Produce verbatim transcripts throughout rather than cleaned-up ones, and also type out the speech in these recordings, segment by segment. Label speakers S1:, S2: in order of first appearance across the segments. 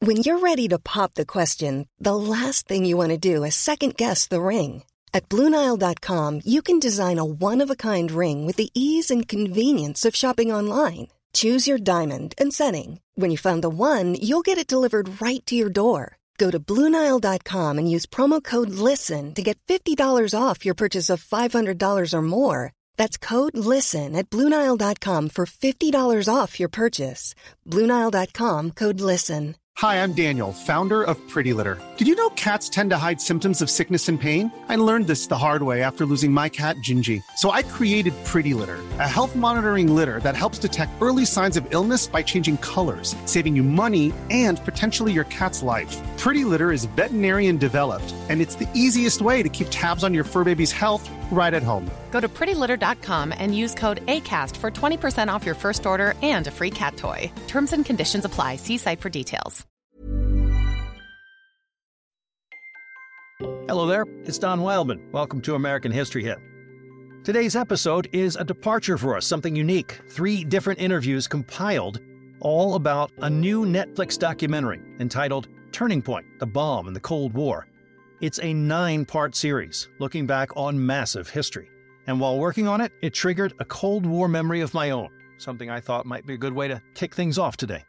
S1: When you're ready to pop the question, the last thing you want to do is second-guess the ring. At Blue Nile dot com, you can design a one-of-a-kind ring with the ease and convenience of shopping online. Choose your diamond and setting. When you find the one, you'll get it delivered right to your door. Go to Blue Nile dot com and use promo code LISTEN to get fifty dollars off your purchase of five hundred dollars or more. That's code LISTEN at Blue Nile dot com for fifty dollars off your purchase. Blue Nile dot com, code LISTEN.
S2: Hi, I'm Daniel, founder of Pretty Litter. Did you know cats tend to hide symptoms of sickness and pain? I learned this the hard way after losing my cat, Gingy. So I created Pretty Litter, a health monitoring litter that helps detect early signs of illness by changing colors, saving you money and potentially your cat's life. Pretty Litter is veterinarian developed, and it's the easiest way to keep tabs on your fur baby's health right at home.
S3: Go to pretty litter dot com and use code ACAST for twenty percent off your first order and a free cat toy. Terms and conditions apply. See site for details.
S4: Hello there, it's Don Wildman. Welcome to American History Hit. Today's episode is a departure for us, something unique. Three different interviews compiled, all about a new Netflix documentary entitled Turning Point, The Bomb in the Cold War. It's a nine-part series looking back on massive history. And while working on it, it triggered a Cold War memory of my own, something I thought might be a good way to kick things off today.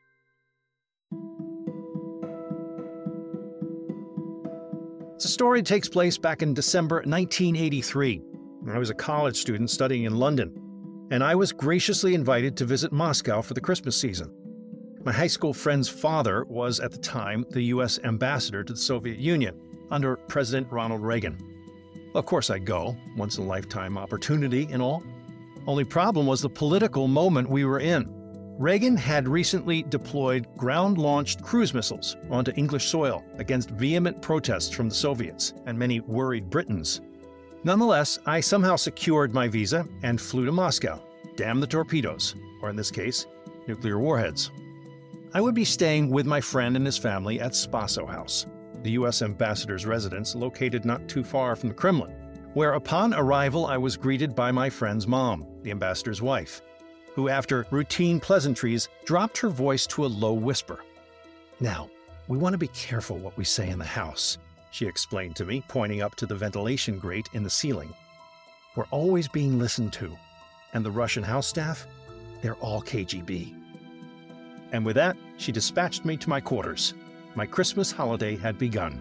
S4: The story takes place back in December nineteen eighty-three. I was a college student studying in London, and I was graciously invited to visit Moscow for the Christmas season. My high school friend's father was, at the time, the U S ambassador to the Soviet Union under President Ronald Reagan. Of course I'd go, once-in-a-lifetime opportunity and all. Only problem was the political moment we were in. Reagan had recently deployed ground-launched cruise missiles onto English soil against vehement protests from the Soviets and many worried Britons. Nonetheless, I somehow secured my visa and flew to Moscow. Damn the torpedoes, or in this case, nuclear warheads. I would be staying with my friend and his family at Spaso House, the U S ambassador's residence located not too far from the Kremlin, where upon arrival I was greeted by my friend's mom, the ambassador's wife, who after routine pleasantries dropped her voice to a low whisper. "Now, we want to be careful what we say in the house," she explained to me, pointing up to the ventilation grate in the ceiling. "We're always being listened to, and the Russian house staff, they're all K G B." And with that, she dispatched me to my quarters. My Christmas holiday had begun.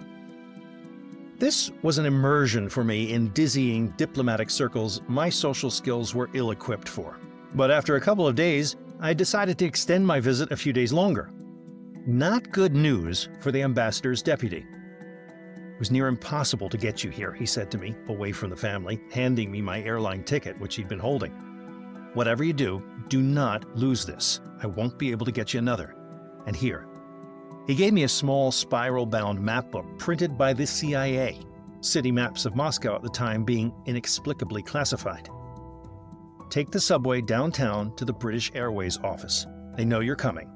S4: This was an immersion for me in dizzying diplomatic circles my social skills were ill-equipped for. But after a couple of days, I decided to extend my visit a few days longer. Not good news for the ambassador's deputy. "It was near impossible to get you here," he said to me, away from the family, handing me my airline ticket, which he'd been holding. "Whatever you do, do not lose this. I won't be able to get you another. And here." He gave me a small spiral-bound map book printed by the C I A, city maps of Moscow at the time being inexplicably classified. "Take the subway downtown to the British Airways office. They know you're coming."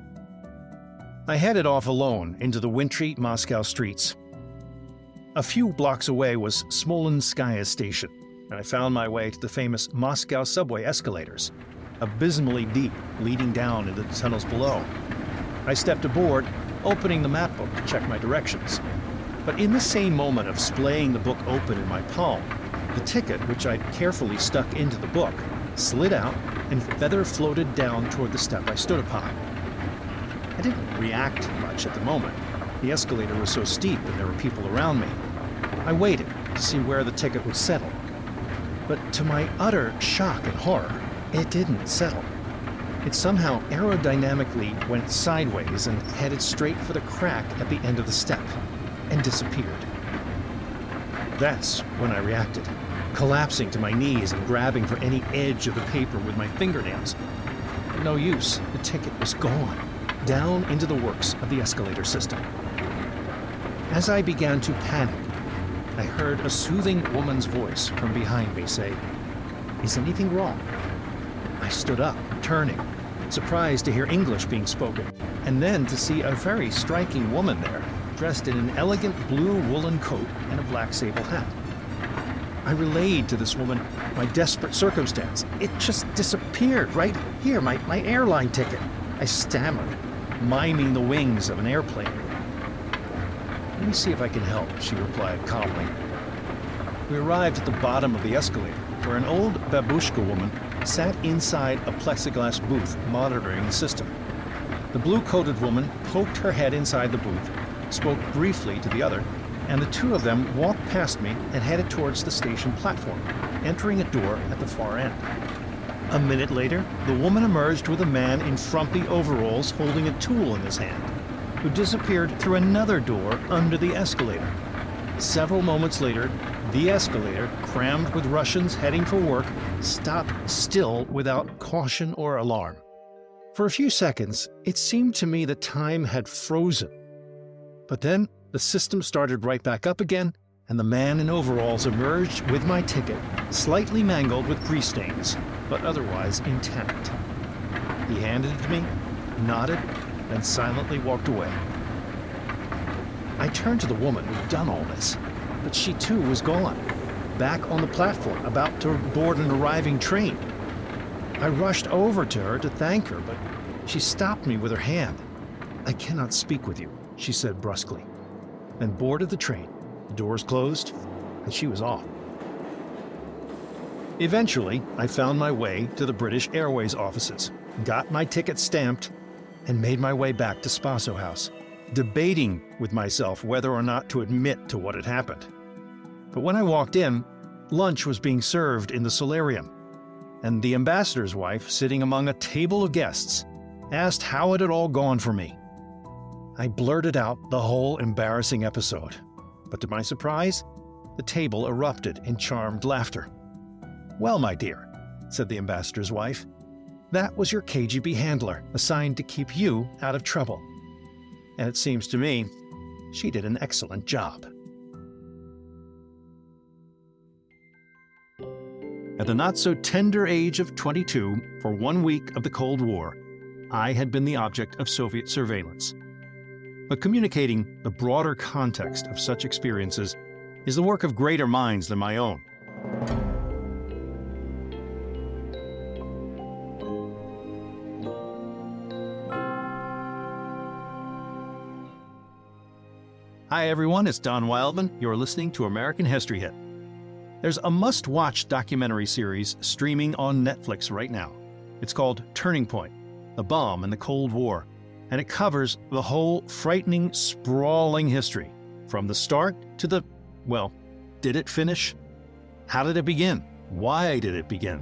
S4: I headed off alone into the wintry Moscow streets. A few blocks away was Smolenskaya Station, and I found my way to the famous Moscow subway escalators, abysmally deep, leading down into the tunnels below. I stepped aboard, opening the map book to check my directions. But in the same moment of splaying the book open in my palm, the ticket, which I'd carefully stuck into the book, slid out and feather floated down toward the step I stood upon. I didn't react much at the moment. The escalator was so steep and there were people around me. I waited to see where the ticket would settle. But to my utter shock and horror, it didn't settle. It somehow aerodynamically went sideways and headed straight for the crack at the end of the step, and disappeared. That's when I reacted, collapsing to my knees and grabbing for any edge of the paper with my fingernails. But no use, the ticket was gone, down into the works of the escalator system. As I began to panic, I heard a soothing woman's voice from behind me say, "Is anything wrong?" I stood up, turning, surprised to hear English being spoken, and then to see a very striking woman there, dressed in an elegant blue woolen coat and a black sable hat. I relayed to this woman my desperate circumstance. "It just disappeared right here, my, my airline ticket," I stammered, miming the wings of an airplane. "Let me see if I can help," she replied calmly. We arrived at the bottom of the escalator, where an old babushka woman sat inside a plexiglass booth monitoring the system. The blue-coated woman poked her head inside the booth, spoke briefly to the other, and the two of them walked past me and headed towards the station platform, entering a door at the far end. A minute later, the woman emerged with a man in frumpy overalls holding a tool in his hand, who disappeared through another door under the escalator. Several moments later, the escalator, crammed with Russians heading for work, stopped still without caution or alarm. For a few seconds, it seemed to me that time had frozen. But then, the system started right back up again, and the man in overalls emerged with my ticket, slightly mangled with grease stains, but otherwise intact. He handed it to me, nodded, and silently walked away. I turned to the woman who'd done all this, but she too was gone, back on the platform, about to board an arriving train. I rushed over to her to thank her, but she stopped me with her hand. "I cannot speak with you," she said brusquely, then boarded the train. The doors closed, and she was off. Eventually, I found my way to the British Airways offices, got my ticket stamped, and made my way back to Spaso House, debating with myself whether or not to admit to what had happened. But when I walked in, lunch was being served in the solarium, and the ambassador's wife, sitting among a table of guests, asked how it had all gone for me. I blurted out the whole embarrassing episode, but to my surprise, the table erupted in charmed laughter. "Well, my dear," said the ambassador's wife, "that was your K G B handler assigned to keep you out of trouble. And it seems to me she did an excellent job." At the not-so-tender age of twenty-two, for one week of the Cold War, I had been the object of Soviet surveillance. But communicating the broader context of such experiences is the work of greater minds than my own. Hi everyone, it's Don Wildman. You're listening to American History Hit. There's a must-watch documentary series streaming on Netflix right now. It's called Turning Point: The Bomb and the Cold War, and it covers the whole frightening, sprawling history, from the start to the, well, did it finish? How did it begin? Why did it begin?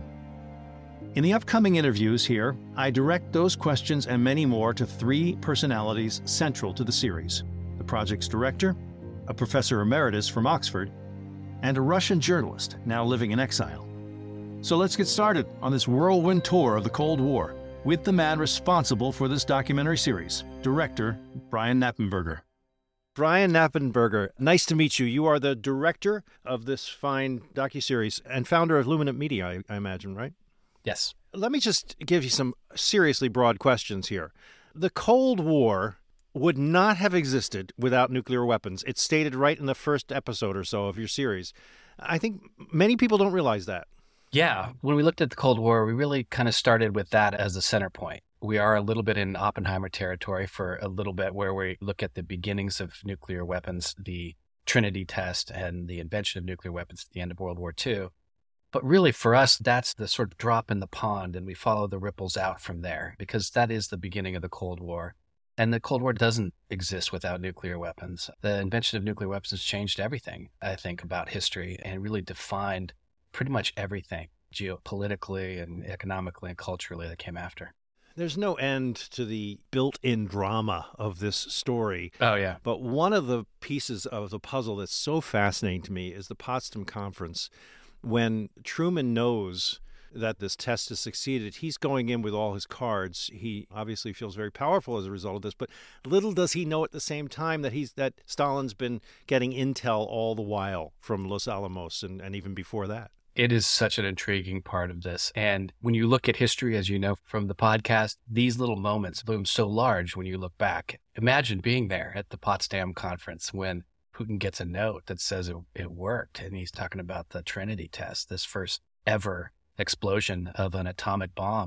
S4: In the upcoming interviews here, I direct those questions and many more to three personalities central to the series: the project's director, a professor emeritus from Oxford, and a Russian journalist now living in exile. So let's get started on this whirlwind tour of the Cold War with the man responsible for this documentary series, director Brian Knappenberger. Brian Knappenberger, nice to meet you. You are the director of this fine docuseries and founder of Luminant Media, I, I imagine, right?
S5: Yes.
S4: Let me just give you some seriously broad questions here. The Cold War would not have existed without nuclear weapons. It's stated right in the first episode or so of your series. I think many people don't realize that.
S5: Yeah. When we looked at the Cold War, we really kind of started with that as the center point. We are a little bit in Oppenheimer territory for a little bit, where we look at the beginnings of nuclear weapons, the Trinity test and the invention of nuclear weapons at the end of World War Two. But really for us, that's the sort of drop in the pond, and we follow the ripples out from there, because that is the beginning of the Cold War. And the Cold War doesn't exist without nuclear weapons. The invention of nuclear weapons changed everything, I think, about history, and really defined pretty much everything geopolitically and economically and culturally that came after.
S4: There's no end to the built-in drama of this story.
S5: Oh, yeah.
S4: But one of the pieces of the puzzle that's so fascinating to me is the Potsdam Conference. When Truman knows that this test has succeeded, he's going in with all his cards. He obviously feels very powerful as a result of this, but little does he know at the same time that he's that Stalin's been getting intel all the while from Los Alamos and, and even before that.
S5: It is such an intriguing part of this. And when you look at history, as you know from the podcast, these little moments loom so large when you look back. Imagine being there at the Potsdam Conference when Putin gets a note that says it, it worked. And he's talking about the Trinity test, this first ever explosion of an atomic bomb at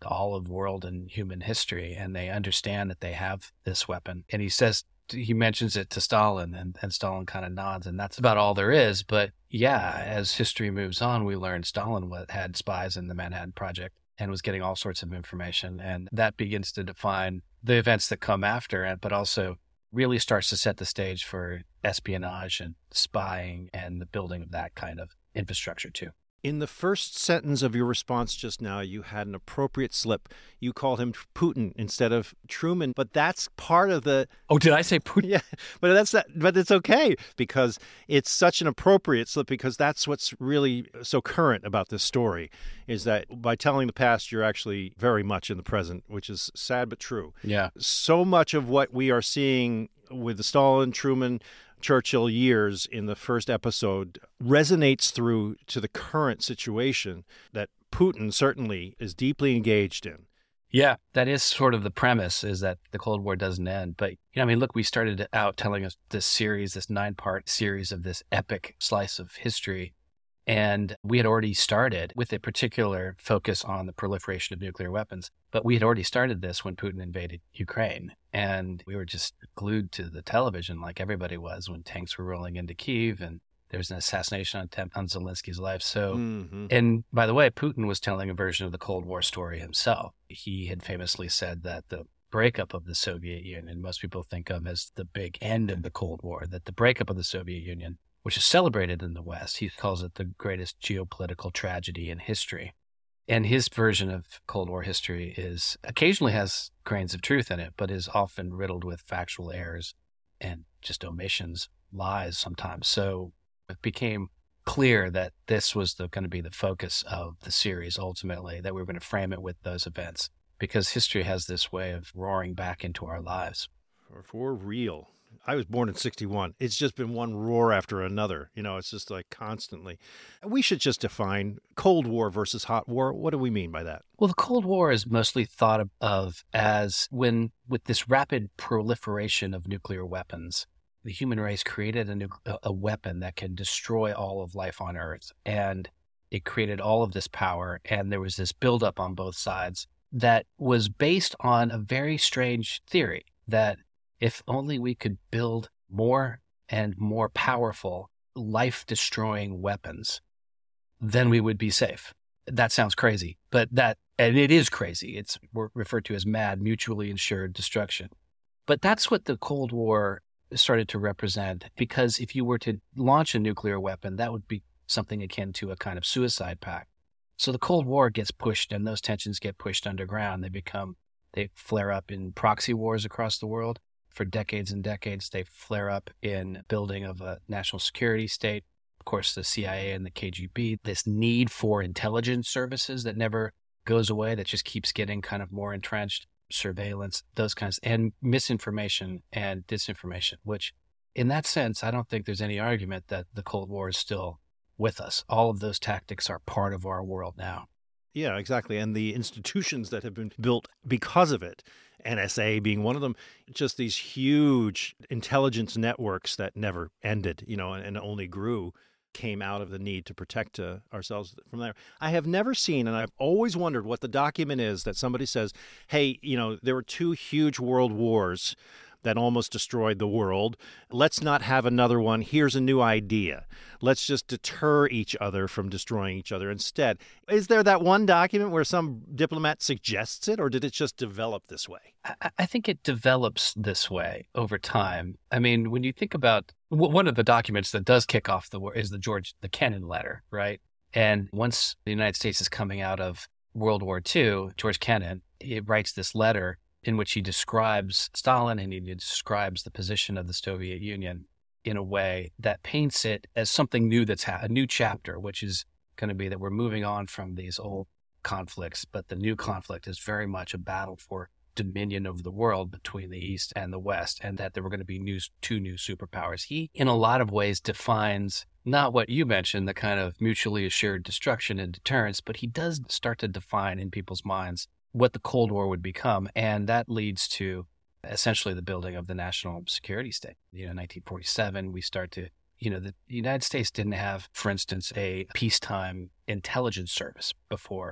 S5: all of world and human history, and they understand that they have this weapon. And he says, he mentions it to Stalin, and, and Stalin kind of nods, and that's about all there is. But yeah, as history moves on, we learn Stalin had spies in the Manhattan Project and was getting all sorts of information. And that begins to define the events that come after it, but also really starts to set the stage for espionage and spying and the building of that kind of infrastructure too.
S4: In the first sentence of your response just now, you had an appropriate slip. You called him Putin instead of Truman, but that's part of the...
S5: Oh, did I say Putin?
S4: Yeah, but that's that, but it's okay because it's such an appropriate slip, because that's what's really so current about this story, is that by telling the past, you're actually very much in the present, which is sad but true.
S5: Yeah.
S4: So much of what we are seeing with the Stalin, Truman, Churchill years in the first episode resonates through to the current situation that Putin certainly is deeply engaged in.
S5: Yeah, that is sort of the premise, is that the Cold War doesn't end. But, you know, I mean, look, we started out telling us this series, this nine-part series of this epic slice of history. And we had already started with a particular focus on the proliferation of nuclear weapons. But we had already started this when Putin invaded Ukraine. And we were just glued to the television like everybody was when tanks were rolling into Kyiv and there was an assassination attempt on Zelensky's life. So, mm-hmm. And by the way, Putin was telling a version of the Cold War story himself. He had famously said that the breakup of the Soviet Union, most people think of as the big end of the Cold War, that the breakup of the Soviet Union, which is celebrated in the West, he calls it the greatest geopolitical tragedy in history. And his version of Cold War history is occasionally has grains of truth in it, but is often riddled with factual errors and just omissions, lies sometimes. So it became clear that this was the, going to be the focus of the series ultimately, that we were going to frame it with those events, because history has this way of roaring back into our lives.
S4: For, for real. I was born in sixty-one. It's just been one roar after another. You know, it's just like constantly. We should just define Cold War versus Hot War. What do we mean by that?
S5: Well, the Cold War is mostly thought of as when, with this rapid proliferation of nuclear weapons, the human race created a, nu- a weapon that can destroy all of life on Earth. And it created all of this power. And there was this buildup on both sides that was based on a very strange theory that if only we could build more and more powerful, life-destroying weapons, then we would be safe. That sounds crazy, but that, and it is crazy. It's referred to as mad, mutually assured destruction. But that's what the Cold War started to represent, because if you were to launch a nuclear weapon, that would be something akin to a kind of suicide pact. So the Cold War gets pushed, and those tensions get pushed underground. They become, they flare up in proxy wars across the world. For decades and decades, they flare up in building of a national security state. Of course, the C I A and the K G B, this need for intelligence services that never goes away, that just keeps getting kind of more entrenched, surveillance, those kinds, and misinformation and disinformation, which in that sense, I don't think there's any argument that the Cold War is still with us. All of those tactics are part of our world now.
S4: Yeah, exactly. And the institutions that have been built because of it, N S A being one of them, just these huge intelligence networks that never ended, you know, and only grew, came out of the need to protect uh, ourselves from there. I have never seen, and I've always wondered what the document is that somebody says, hey, you know, there were two huge world wars that almost destroyed the world. Let's not have another one. Here's a new idea. Let's just deter each other from destroying each other instead. Is there that one document where some diplomat suggests it, or did it just develop this way?
S5: I, I think it develops this way over time. I mean, when you think about one of the documents that does kick off the war is the George the Kennan letter, right? And once the United States is coming out of World War Two, George Kennan, he writes this letter in which he describes Stalin and he describes the position of the Soviet Union in a way that paints it as something new, that's ha- a new chapter, which is going to be that we're moving on from these old conflicts, but the new conflict is very much a battle for dominion over the world between the East and the West, and that there were going to be new, two new superpowers. He, in a lot of ways, defines not what you mentioned, the kind of mutually assured destruction and deterrence, but he does start to define in people's minds what the Cold War would become. And that leads to essentially the building of the national security state. You know, nineteen forty-seven, we start to, you know, the United States didn't have, for instance, a peacetime intelligence service before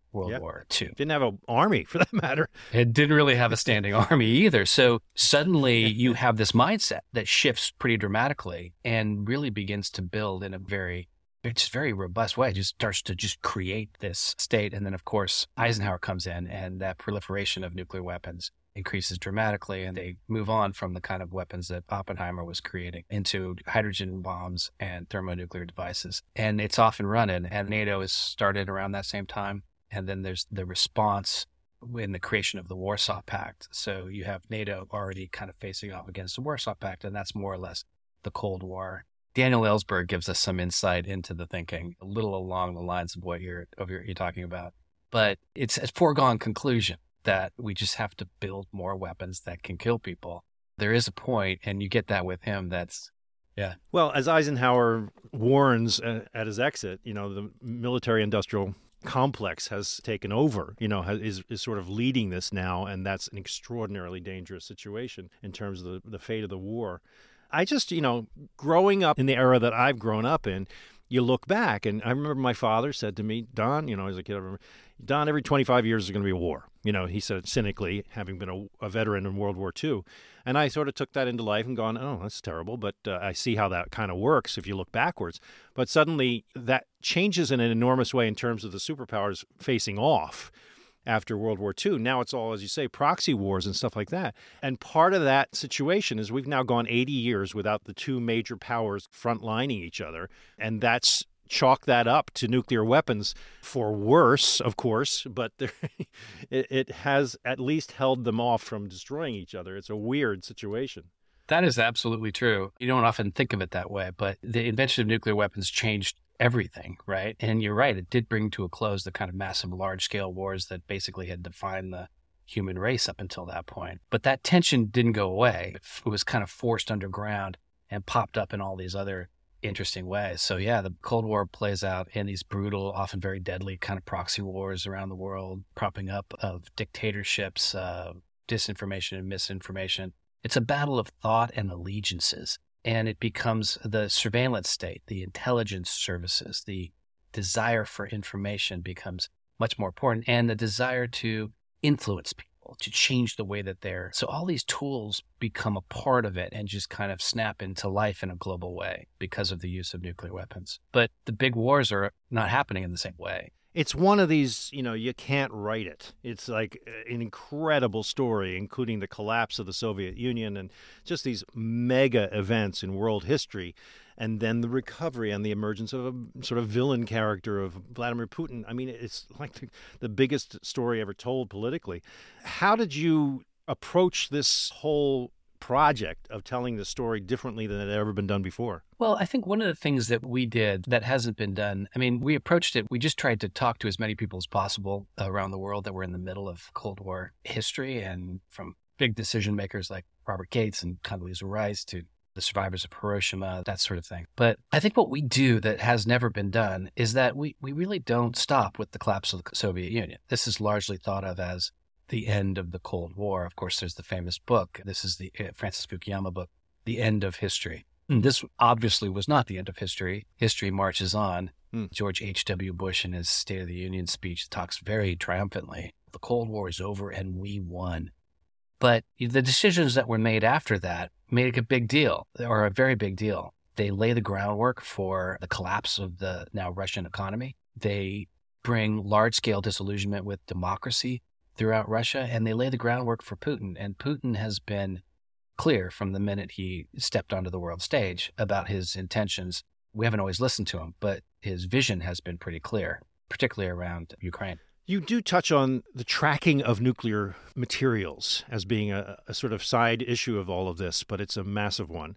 S5: World
S4: Yep.
S5: War Two.
S4: Didn't have an army, for that matter.
S5: It didn't really have a standing army either. So suddenly you have this mindset that shifts pretty dramatically and really begins to build in a very, it's very robust way. It just starts to just create this state. And then, of course, Eisenhower comes in and that proliferation of nuclear weapons increases dramatically, and they move on from the kind of weapons that Oppenheimer was creating into hydrogen bombs and thermonuclear devices. And it's off and running, and NATO is started around that same time. And then there's the response in the creation of the Warsaw Pact. So you have NATO already kind of facing off against the Warsaw Pact, and that's more or less the Cold War. Daniel Ellsberg gives us some insight into the thinking, a little along the lines of what you're, of your, you're talking about. But it's a foregone conclusion that we just have to build more weapons that can kill people. There is a point, and you get that with him, that's, yeah.
S4: Well, as Eisenhower warns uh, at his exit, you know, the military-industrial complex has taken over, you know, has, is, is sort of leading this now, and that's an extraordinarily dangerous situation in terms of the, the fate of the war. I just, you know, growing up in the era that I've grown up in, you look back, and I remember my father said to me, Don, you know, as a kid, I remember, Don, every twenty-five years is going to be a war. You know, he said cynically, having been a, a veteran in World War Two. And I sort of took that into life and gone, oh, that's terrible. But uh, I see how that kind of works if you look backwards. But suddenly that changes in an enormous way in terms of the superpowers facing off after World War Two. Now it's all, as you say, proxy wars and stuff like that. And part of that situation is we've now gone eighty years without the two major powers frontlining each other. And that's chalk that up to nuclear weapons for worse, of course, but there, it, it has at least held them off from destroying each other. It's a weird situation.
S5: That is absolutely true. You don't often think of it that way, but the invention of nuclear weapons changed everything, right? And you're right, it did bring to a close the kind of massive large-scale wars that basically had defined the human race up until that point. But that tension didn't go away. It was kind of forced underground and popped up in all these other interesting ways. So yeah, the Cold War plays out in these brutal, often very deadly kind of proxy wars around the world, propping up of dictatorships, uh, disinformation and misinformation. It's a battle of thought and allegiances, and it becomes the surveillance state, the intelligence services, the desire for information becomes much more important, and the desire to influence people, to change the way that they're. So all these tools become a part of it and just kind of snap into life in a global way because of the use of nuclear weapons. But the big wars are not happening in the same way.
S4: It's one of these, you know, you can't write it. It's like an incredible story, including the collapse of the Soviet Union and just these mega events in world history. And then the recovery and the emergence of a sort of villain character of Vladimir Putin. I mean, it's like the, the biggest story ever told politically. How did you approach this whole project of telling the story differently than it had ever been done before?
S5: Well, I think one of the things that we did that hasn't been done, I mean, we approached it, we just tried to talk to as many people as possible around the world that were in the middle of Cold War history, and from big decision makers like Robert Gates and Condoleezza Rice to the survivors of Hiroshima, that sort of thing. But I think what we do that has never been done is that we, we really don't stop with the collapse of the Soviet Union. This is largely thought of as the end of the Cold War. Of course, there's the famous book. This is the uh, Francis Fukuyama book, The End of History. And this obviously was not the end of history. History marches on. Hmm. George H W. Bush in his State of the Union speech talks very triumphantly. The Cold War is over and we won. But the decisions that were made after that made a big deal, or a very big deal. They lay the groundwork for the collapse of the now Russian economy. They bring large-scale disillusionment with democracy throughout Russia, and they lay the groundwork for Putin. And Putin has been clear from the minute he stepped onto the world stage about his intentions. We haven't always listened to him, but his vision has been pretty clear, particularly around Ukraine.
S4: You do touch on the tracking of nuclear materials as being a, a sort of side issue of all of this, but it's a massive one.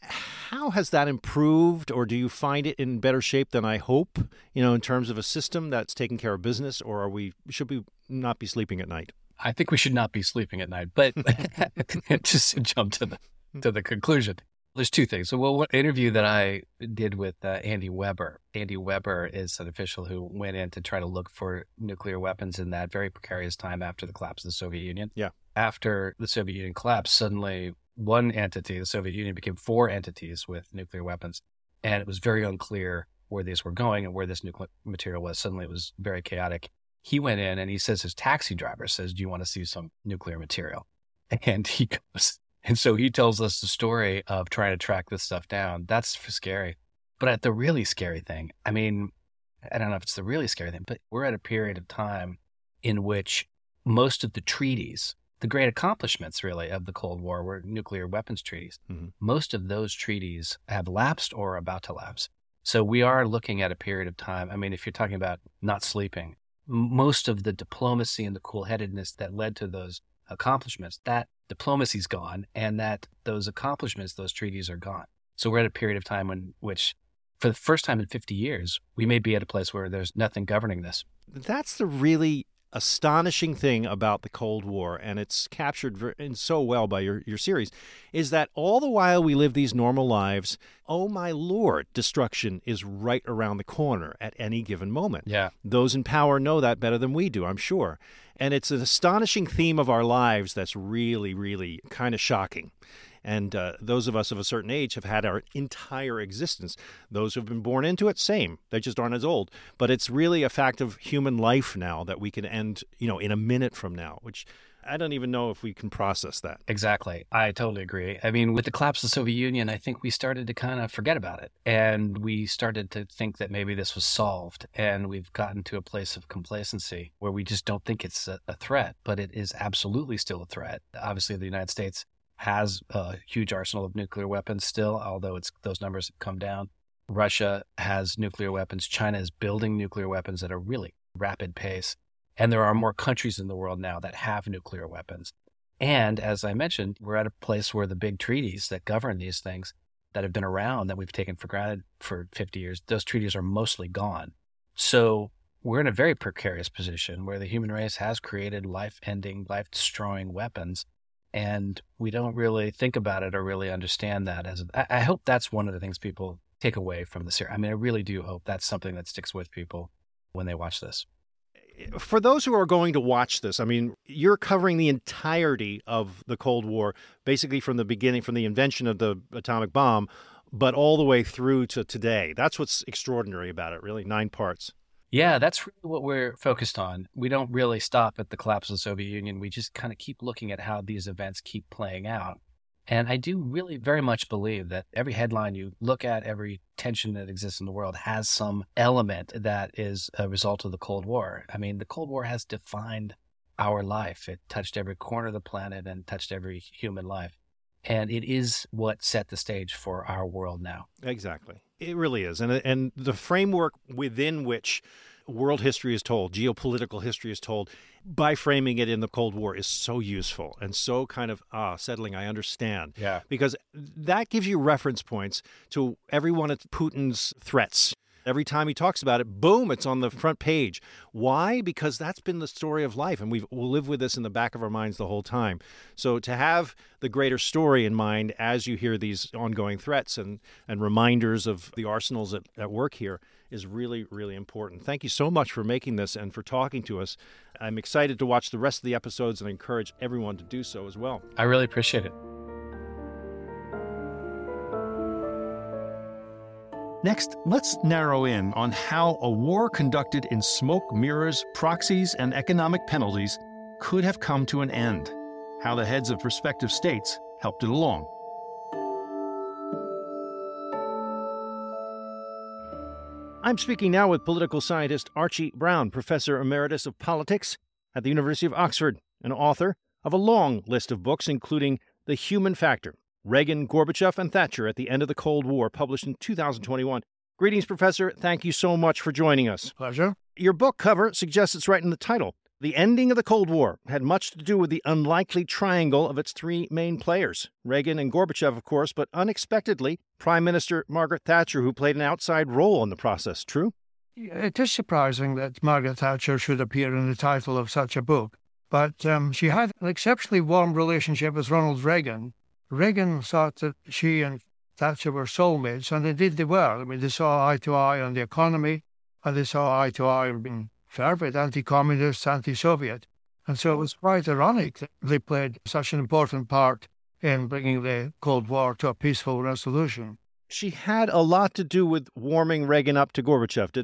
S4: How has that improved, or do you find it in better shape than I hope, you know, in terms of a system that's taking care of business, or are we should we not be sleeping at night?
S5: I think we should not be sleeping at night, but just to jump to the to the conclusion. There's two things. So, well, one interview that I did with uh, Andy Weber. Andy Weber is an official who went in to try to look for nuclear weapons in that very precarious time after the collapse of the Soviet Union.
S4: Yeah. After
S5: the Soviet Union collapsed, suddenly one entity, the Soviet Union, became four entities with nuclear weapons. And it was very unclear where these were going and where this nuclear material was. Suddenly it was very chaotic. he went in and he says his taxi driver says, do you want to see some nuclear material? And he goes, and so he tells us the story of trying to track this stuff down. That's scary. But at the really scary thing, I mean, I don't know if it's the really scary thing, but we're at a period of time in which most of the treaties, the great accomplishments really of the Cold War were nuclear weapons treaties. Mm-hmm. Most of those treaties have lapsed or are about to lapse. So we are looking at a period of time. I mean, if you're talking about not sleeping, most of the diplomacy and the cool-headedness that led to those accomplishments, that diplomacy's gone, and that those accomplishments, those treaties are gone. So we're at a period of time in which, for the first time in fifty years, we may be at a place where there's nothing governing this.
S4: That's the really astonishing thing about the Cold War, and it's captured in so well by your, your series, is that all the while we live these normal lives, oh my Lord, destruction is right around the corner at any given moment.
S5: Yeah.
S4: Those in power know that better than we do, I'm sure. And it's an astonishing theme of our lives that's really, really kind of shocking. And uh, those of us of a certain age have had our entire existence. Those who have been born into it, same. They just aren't as old. But it's really a fact of human life now that we can end, you know, in a minute from now, which I don't even know if we can process that.
S5: Exactly. I totally agree. I mean, with the collapse of the Soviet Union, I think we started to kind of forget about it. And we started to think that maybe this was solved. And we've gotten to a place of complacency where we just don't think it's a, a threat, but it is absolutely still a threat. Obviously, the United States has a huge arsenal of nuclear weapons still, although it's those numbers have come down. Russia has nuclear weapons. China is building nuclear weapons at a really rapid pace. And there are more countries in the world now that have nuclear weapons. And as I mentioned, we're at a place where the big treaties that govern these things that have been around that we've taken for granted for fifty years, those treaties are mostly gone. So we're in a very precarious position where the human race has created life-ending, life-destroying weapons. And we don't really think about it or really understand that. As a, I, I hope that's one of the things people take away from the series. I mean, I really do hope that's something that sticks with people when they watch this.
S4: For those who are going to watch this, I mean, you're covering the entirety of the Cold War, basically from the beginning, from the invention of the atomic bomb, but all the way through to today. That's what's extraordinary about it, really, nine parts.
S5: Yeah, that's really what we're focused on. We don't really stop at the collapse of the Soviet Union. We just kind of keep looking at how these events keep playing out. And I do really very much believe that every headline you look at, every tension that exists in the world has some element that is a result of the Cold War. I mean, the Cold War has defined our life. It touched every corner of the planet and touched every human life. And it is what set the stage for our world now.
S4: Exactly. It really is. And and the framework within which world history is told, geopolitical history is told, by framing it in the Cold War is so useful and so kind of, ah, settling, I understand.
S5: Yeah.
S4: Because that gives you reference points to every one of Putin's threats. Every time he talks about it, boom, it's on the front page. Why? Because that's been the story of life, and we've, we'll live with this in the back of our minds the whole time. So to have the greater story in mind as you hear these ongoing threats and, and reminders of the arsenals at, at work here is really, really important. Thank you so much for making this and for talking to us. I'm excited to watch the rest of the episodes and I encourage everyone to do so as well.
S5: I really appreciate it.
S4: Next, let's narrow in on how a war conducted in smoke, mirrors, proxies, and economic penalties could have come to an end, how the heads of respective states helped it along. I'm speaking now with political scientist Archie Brown, Professor Emeritus of Politics at the University of Oxford, and author of a long list of books, including The Human Factor, Reagan, Gorbachev, and Thatcher at the End of the Cold War, published in two thousand twenty-one. Greetings, Professor. Thank you so much for joining us.
S6: Pleasure.
S4: Your book cover suggests it's right in the title. The ending of the Cold War had much to do with the unlikely triangle of its three main players, Reagan and Gorbachev, of course, but unexpectedly, Prime Minister Margaret Thatcher, who played an outside role in the process. True?
S6: It is surprising that Margaret Thatcher should appear in the title of such a book, but um, she had an exceptionally warm relationship with Ronald Reagan. Reagan thought that she and Thatcher were soulmates, and indeed they were. I mean, they saw eye to eye on the economy, and they saw eye to eye on being fervent anti-communist, anti-Soviet. And so it was quite ironic that they played such an important part in bringing the Cold War to a peaceful resolution.
S4: She had a lot to do with warming Reagan up to Gorbachev, didn't she?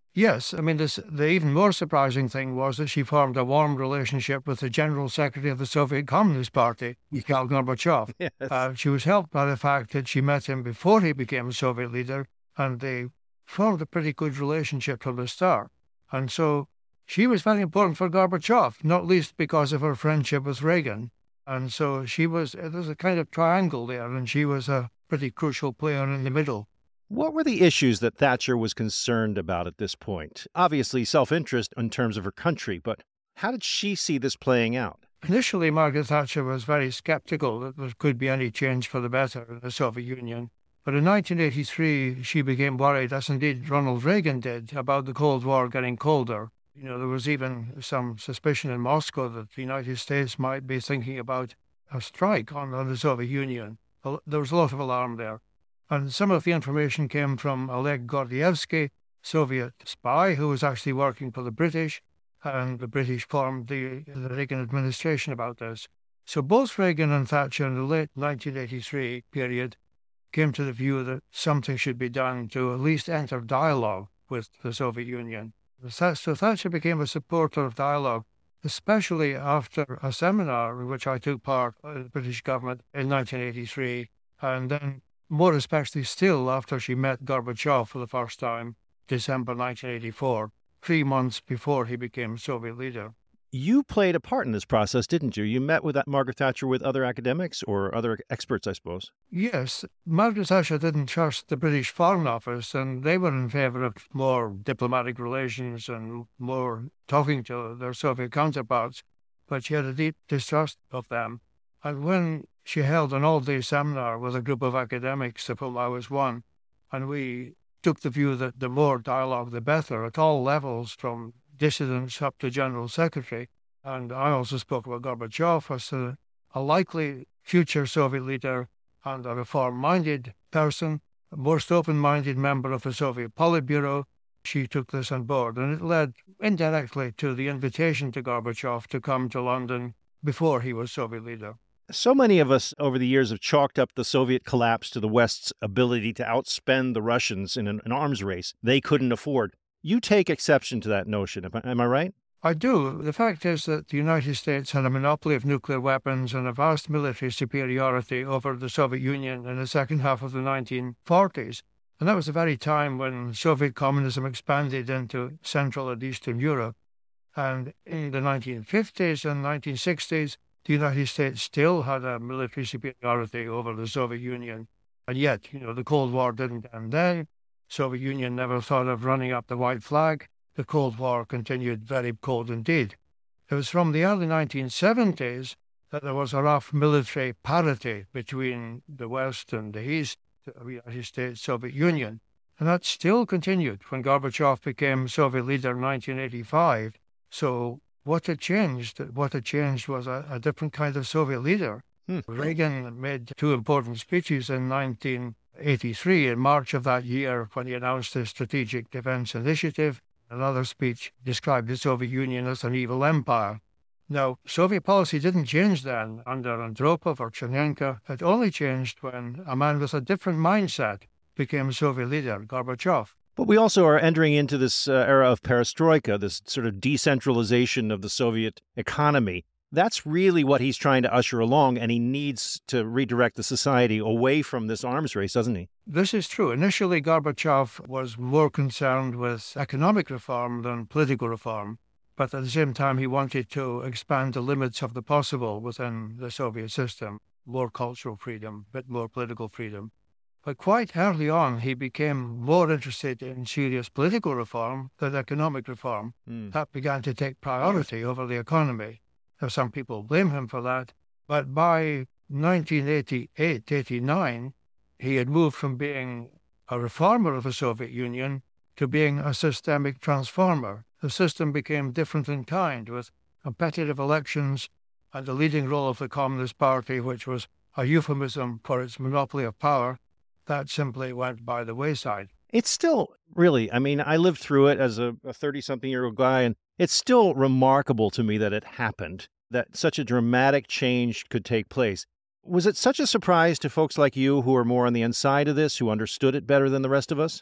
S6: Yes, I mean, this, the even more surprising thing was that she formed a warm relationship with the General Secretary of the Soviet Communist Party, Mikhail Gorbachev.
S4: Yes.
S6: Uh, she was helped by the fact that she met him before he became a Soviet leader, and they formed a pretty good relationship from the start. And so she was very important for Gorbachev, not least because of her friendship with Reagan. And so she was, there's a kind of triangle there, and she was a pretty crucial player in the middle.
S4: What were the issues that Thatcher was concerned about at this point? Obviously, self-interest in terms of her country, but how did she see this playing out?
S6: Initially, Margaret Thatcher was very skeptical that there could be any change for the better in the Soviet Union. But in nineteen eighty-three, she became worried, as indeed Ronald Reagan did, about the Cold War getting colder. You know, there was even some suspicion in Moscow that the United States might be thinking about a strike on, on the Soviet Union. There was a lot of alarm there. And some of the information came from Oleg Gordievsky, Soviet spy who was actually working for the British, and the British formed the, the Reagan administration about this. So both Reagan and Thatcher in the late nineteen eighty-three period came to the view that something should be done to at least enter dialogue with the Soviet Union. So Thatcher became a supporter of dialogue, especially after a seminar in which I took part in the British government in nineteen eighty-three, and then more especially still after she met Gorbachev for the first time, December nineteen eighty-four, three months before he became Soviet leader.
S4: You played a part in this process, didn't you? You met with Margaret Thatcher with other academics or other experts, I suppose.
S6: Yes. Margaret Thatcher didn't trust the British Foreign Office, and they were in favour of more diplomatic relations and more talking to their Soviet counterparts, but she had a deep distrust of them. And when she held an all-day seminar with a group of academics, of whom I was one, and we took the view that the more dialogue, the better, at all levels, from dissidents up to General Secretary. And I also spoke about Gorbachev as a, a likely future Soviet leader and a reform-minded person, a most open-minded member of the Soviet Politburo. She took this on board, and it led indirectly to the invitation to Gorbachev to come to London before he was Soviet leader.
S4: So many of us over the years have chalked up the Soviet collapse to the West's ability to outspend the Russians in an, an arms race they couldn't afford. You take exception to that notion, am I right?
S6: I do. The fact is that the United States had a monopoly of nuclear weapons and a vast military superiority over the Soviet Union in the second half of the nineteen forties. And that was the very time when Soviet communism expanded into Central and Eastern Europe. And in the nineteen fifties and nineteen sixties, the United States still had a military superiority over the Soviet Union. And yet, you know, the Cold War didn't end then. Soviet Union never thought of running up the white flag. The Cold War continued very cold indeed. It was from the early nineteen seventies that there was a rough military parity between the West and the East, the United States, Soviet Union. And that still continued when Gorbachev became Soviet leader in nineteen eighty-five. So what had changed? What had changed was a, a different kind of Soviet leader. Hmm. Reagan made two important speeches in nineteen eighty-three, in March of that year, when he announced his Strategic Defense Initiative. Another speech described the Soviet Union as an evil empire. Now, Soviet policy didn't change then under Andropov or Chernenko. It only changed when a man with a different mindset became Soviet leader, Gorbachev.
S4: But we also are entering into this uh, era of perestroika, this sort of decentralization of the Soviet economy. That's really what he's trying to usher along, and he needs to redirect the society away from this arms race, doesn't he?
S6: This is true. Initially, Gorbachev was more concerned with economic reform than political reform, but at the same time, he wanted to expand the limits of the possible within the Soviet system, more cultural freedom, a bit more political freedom. But quite early on, he became more interested in serious political reform than economic reform. Mm. That began to take priority over the economy. Now, some people blame him for that, but by nineteen eighty-eight eighty-nine, he had moved from being a reformer of the Soviet Union to being a systemic transformer. The system became different in kind, with competitive elections and the leading role of the Communist Party, which was a euphemism for its monopoly of power. That simply went by the wayside.
S4: It's still really, I mean, I lived through it as a thirty-something-year-old guy, and it's still remarkable to me that it happened, that such a dramatic change could take place. Was it such a surprise to folks like you who are more on the inside of this, who understood it better than the rest of us?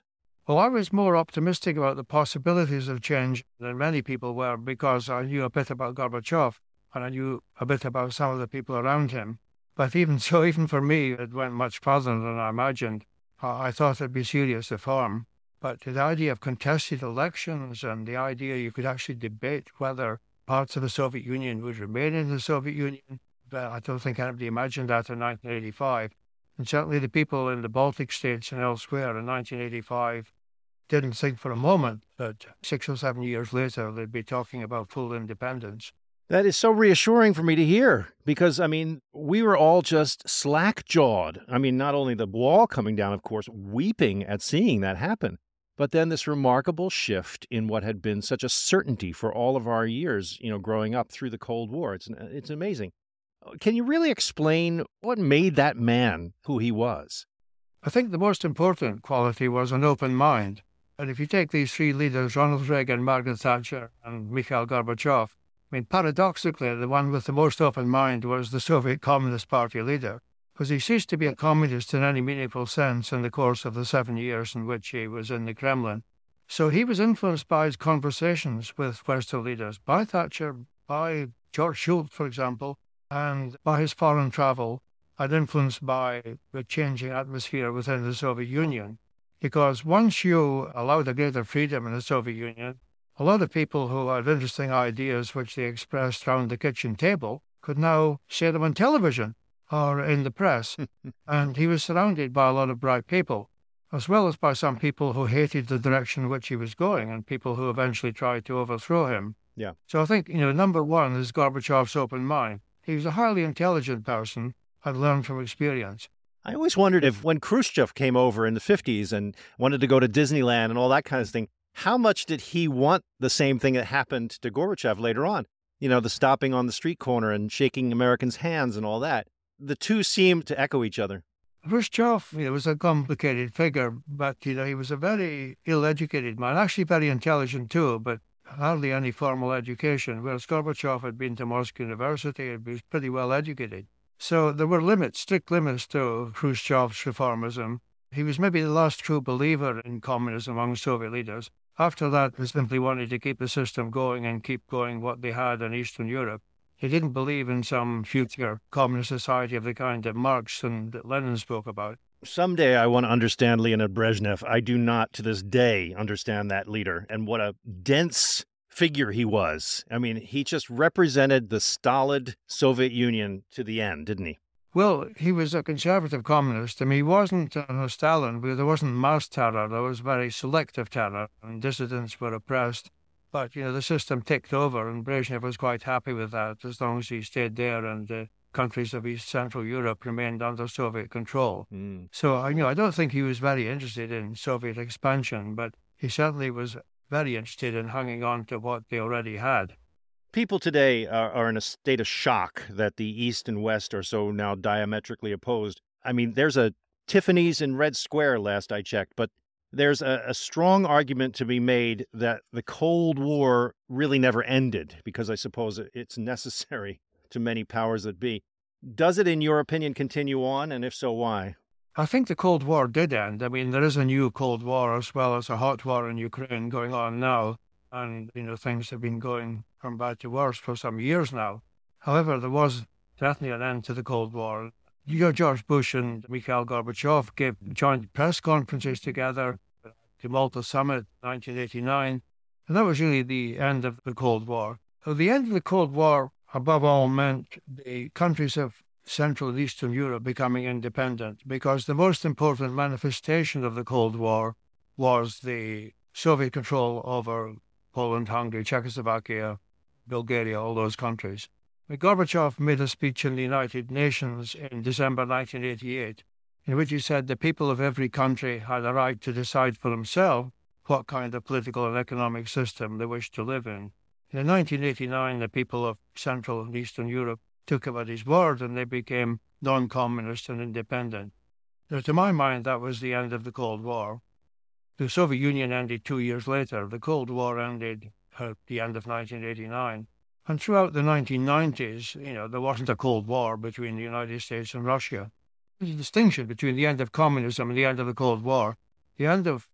S6: Well, I was more optimistic about the possibilities of change than many people were because I knew a bit about Gorbachev and I knew a bit about some of the people around him. But even so, even for me, it went much further than I imagined. I thought it'd be serious reform. But the idea of contested elections and the idea you could actually debate whether parts of the Soviet Union would remain in the Soviet Union, I don't think anybody imagined that in nineteen eighty-five. And certainly the people in the Baltic states and elsewhere in nineteen eighty-five didn't think for a moment that six or seven years later they'd be talking about full independence.
S4: That is so reassuring for me to hear because, I mean, we were all just slack-jawed. I mean, not only the wall coming down, of course, weeping at seeing that happen, but then this remarkable shift in what had been such a certainty for all of our years, you know, growing up through the Cold War. It's it's amazing. Can you really explain what made that man who he was?
S6: I think the most important quality was an open mind. And if you take these three leaders, Ronald Reagan, Margaret Thatcher, and Mikhail Gorbachev, I mean, paradoxically, the one with the most open mind was the Soviet Communist Party leader, because he ceased to be a communist in any meaningful sense in the course of the seven years in which he was in the Kremlin. So he was influenced by his conversations with Western leaders, by Thatcher, by George Shultz, for example, and by his foreign travel, and influenced by the changing atmosphere within the Soviet Union. Because once you allowed a greater freedom in the Soviet Union, a lot of people who had interesting ideas which they expressed round the kitchen table could now say them on television or in the press. And he was surrounded by a lot of bright people, as well as by some people who hated the direction in which he was going and people who eventually tried to overthrow him.
S4: Yeah.
S6: So I think, you know, number one is Gorbachev's open mind. He was a highly intelligent person and learned from experience.
S4: I always wondered if when Khrushchev came over in the fifties and wanted to go to Disneyland and all that kind of thing, how much did he want the same thing that happened to Gorbachev later on? You know, the stopping on the street corner and shaking Americans' hands and all that. The two seemed to echo each other.
S6: Khrushchev, you know, was a complicated figure, but, you know, he was a very ill-educated man, actually very intelligent too, but hardly any formal education, whereas Gorbachev had been to Moscow University and was pretty well educated. So there were limits, strict limits to Khrushchev's reformism. He was maybe the last true believer in communism among Soviet leaders. After that, he simply wanted to keep the system going and keep going what they had in Eastern Europe. He didn't believe in some future communist society of the kind that Marx and Lenin spoke about.
S4: Someday I want to understand Leonid Brezhnev. I do not to this day understand that leader and what a dense figure he was. I mean, he just represented the stolid Soviet Union to the end, didn't he?
S6: Well, he was a conservative communist. I mean, he wasn't uh, Stalin, because there wasn't mass terror. There was very selective terror, and dissidents were oppressed. But, you know, the system ticked over, and Brezhnev was quite happy with that, as long as he stayed there and the uh, countries of East Central Europe remained under Soviet control. Mm. So, you know, I don't think he was very interested in Soviet expansion, but he certainly was very interested in hanging on to what they already had.
S4: People today are, are in a state of shock that the East and West are so now diametrically opposed. I mean, there's a Tiffany's in Red Square last I checked, but there's a, a strong argument to be made that the Cold War really never ended, because I suppose it's necessary to many powers that be. Does it, in your opinion, continue on, and if so, why?
S6: I think the Cold War did end. I mean, there is a new Cold War as well as a hot war in Ukraine going on now. And, you know, things have been going from bad to worse for some years now. However, there was definitely an end to the Cold War. You know, George Bush and Mikhail Gorbachev gave joint press conferences together at the Malta Summit in nineteen eighty-nine. And that was really the end of the Cold War. So the end of the Cold War, above all, meant the countries of Central and Eastern Europe becoming independent, because the most important manifestation of the Cold War was the Soviet control over Poland, Hungary, Czechoslovakia, Bulgaria, all those countries. Gorbachev made a speech in the United Nations in December nineteen eighty-eight, in which he said the people of every country had a right to decide for themselves what kind of political and economic system they wished to live in. In nineteen eighty-nine, the people of Central and Eastern Europe took him at his word, and they became non-communist and independent. Now, to my mind, that was the end of the Cold War. The Soviet Union ended two years later. The Cold War ended at the end of nineteen eighty-nine. And throughout the nineteen nineties, you know, there wasn't a Cold War between the United States and Russia. There's a distinction between the end of communism and the end of the Cold War. The end of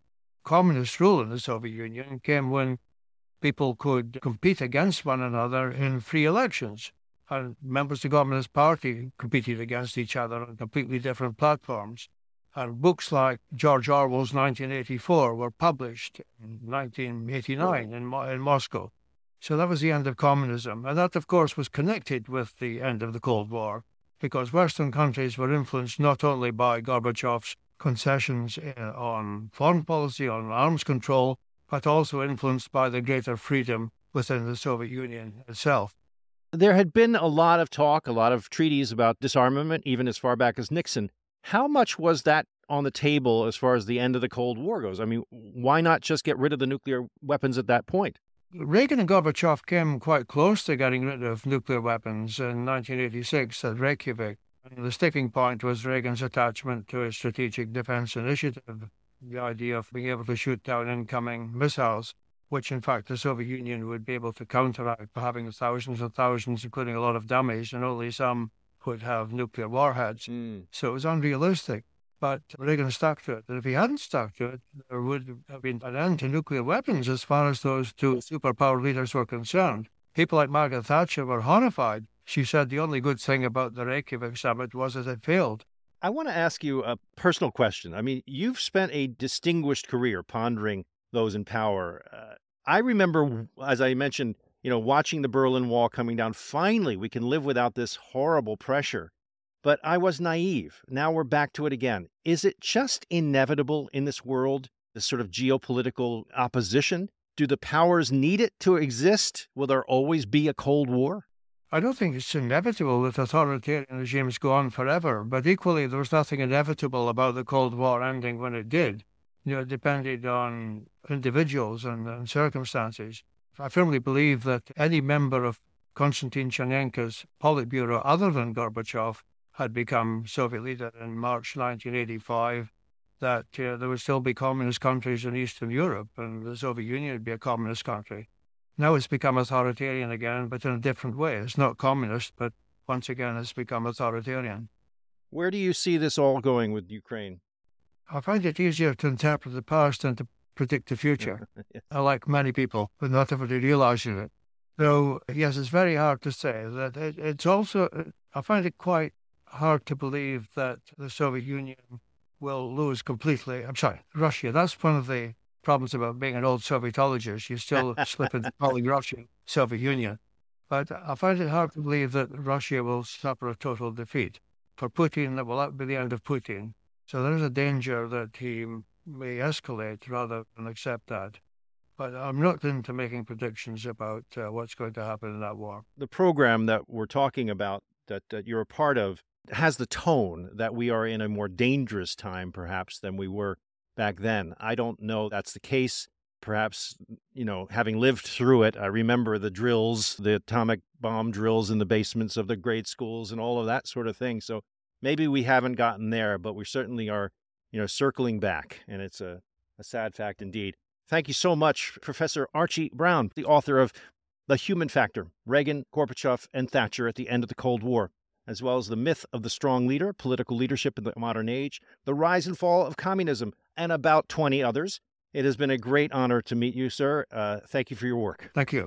S6: communist rule in the Soviet Union came when people could compete against one another in free elections. And members of the Communist Party competed against each other on completely different platforms. And books like George Orwell's nineteen eighty-four were published in nineteen eighty-nine in, Mo- in Moscow. So that was the end of communism. And that, of course, was connected with the end of the Cold War, because Western countries were influenced not only by Gorbachev's concessions on foreign policy, on arms control, but also influenced by the greater freedom within the Soviet Union itself.
S4: There had been a lot of talk, a lot of treaties about disarmament, even as far back as Nixon. How much was that on the table as far as the end of the Cold War goes? I mean, why not just get rid of the nuclear weapons at that point?
S6: Reagan and Gorbachev came quite close to getting rid of nuclear weapons in nineteen eighty-six at Reykjavik. And the sticking point was Reagan's attachment to a strategic defense initiative, the idea of being able to shoot down incoming missiles, which in fact the Soviet Union would be able to counteract by having thousands and thousands, including a lot of dummies, and only some would have nuclear warheads. Mm. So it was unrealistic. But Reagan stuck to it. And if he hadn't stuck to it, there would have been an end to nuclear weapons as far as those two superpower leaders were concerned. People like Margaret Thatcher were horrified. She said the only good thing about the Reykjavik summit was that it failed.
S4: I want to ask you a personal question. I mean, you've spent a distinguished career pondering those in power. Uh, I remember, as I mentioned, you know, watching the Berlin Wall coming down. Finally, we can live without this horrible pressure. But I was naive. Now we're back to it again. Is it just inevitable in this world, this sort of geopolitical opposition? Do the powers need it to exist? Will there always be a Cold War?
S6: I don't think it's inevitable that authoritarian regimes go on forever, but equally there was nothing inevitable about the Cold War ending when it did. You know, it depended on individuals and, and circumstances. I firmly believe that any member of Konstantin Chernenko's Politburo other than Gorbachev had become Soviet leader in March nineteen eighty-five, that uh, there would still be communist countries in Eastern Europe and the Soviet Union would be a communist country. Now it's become authoritarian again, but in a different way. It's not communist, but once again it's become authoritarian.
S4: Where do you see this all going with Ukraine?
S6: I find it easier to interpret the past than to predict the future. Yes. I like many people, but not everybody realizes it. So, yes, it's very hard to say. That it, it's also, I find it quite hard to believe that the Soviet Union will lose completely. I'm sorry, Russia. That's one of the problems about being an old Sovietologist. You still slip into calling Russia Soviet Union. But I find it hard to believe that Russia will suffer a total defeat. For Putin, that will be the end of Putin. So there is a danger that he may escalate rather than accept that. But I'm not into making predictions about uh, what's going to happen in that war.
S4: The program that we're talking about, that, that you're a part of, has the tone that we are in a more dangerous time, perhaps, than we were back then. I don't know that's the case. Perhaps, you know, having lived through it, I remember the drills, the atomic bomb drills in the basements of the grade schools and all of that sort of thing. So maybe we haven't gotten there, but we certainly are, you know, circling back. And it's a, a sad fact indeed. Thank you so much, Professor Archie Brown, the author of The Human Factor, Reagan, Gorbachev, and Thatcher at the End of the Cold War, as well as The Myth of the Strong Leader, Political Leadership in the Modern Age, The Rise and Fall of Communism, and about twenty others. It has been a great honor to meet you, sir. Uh, thank you for your work.
S6: Thank you.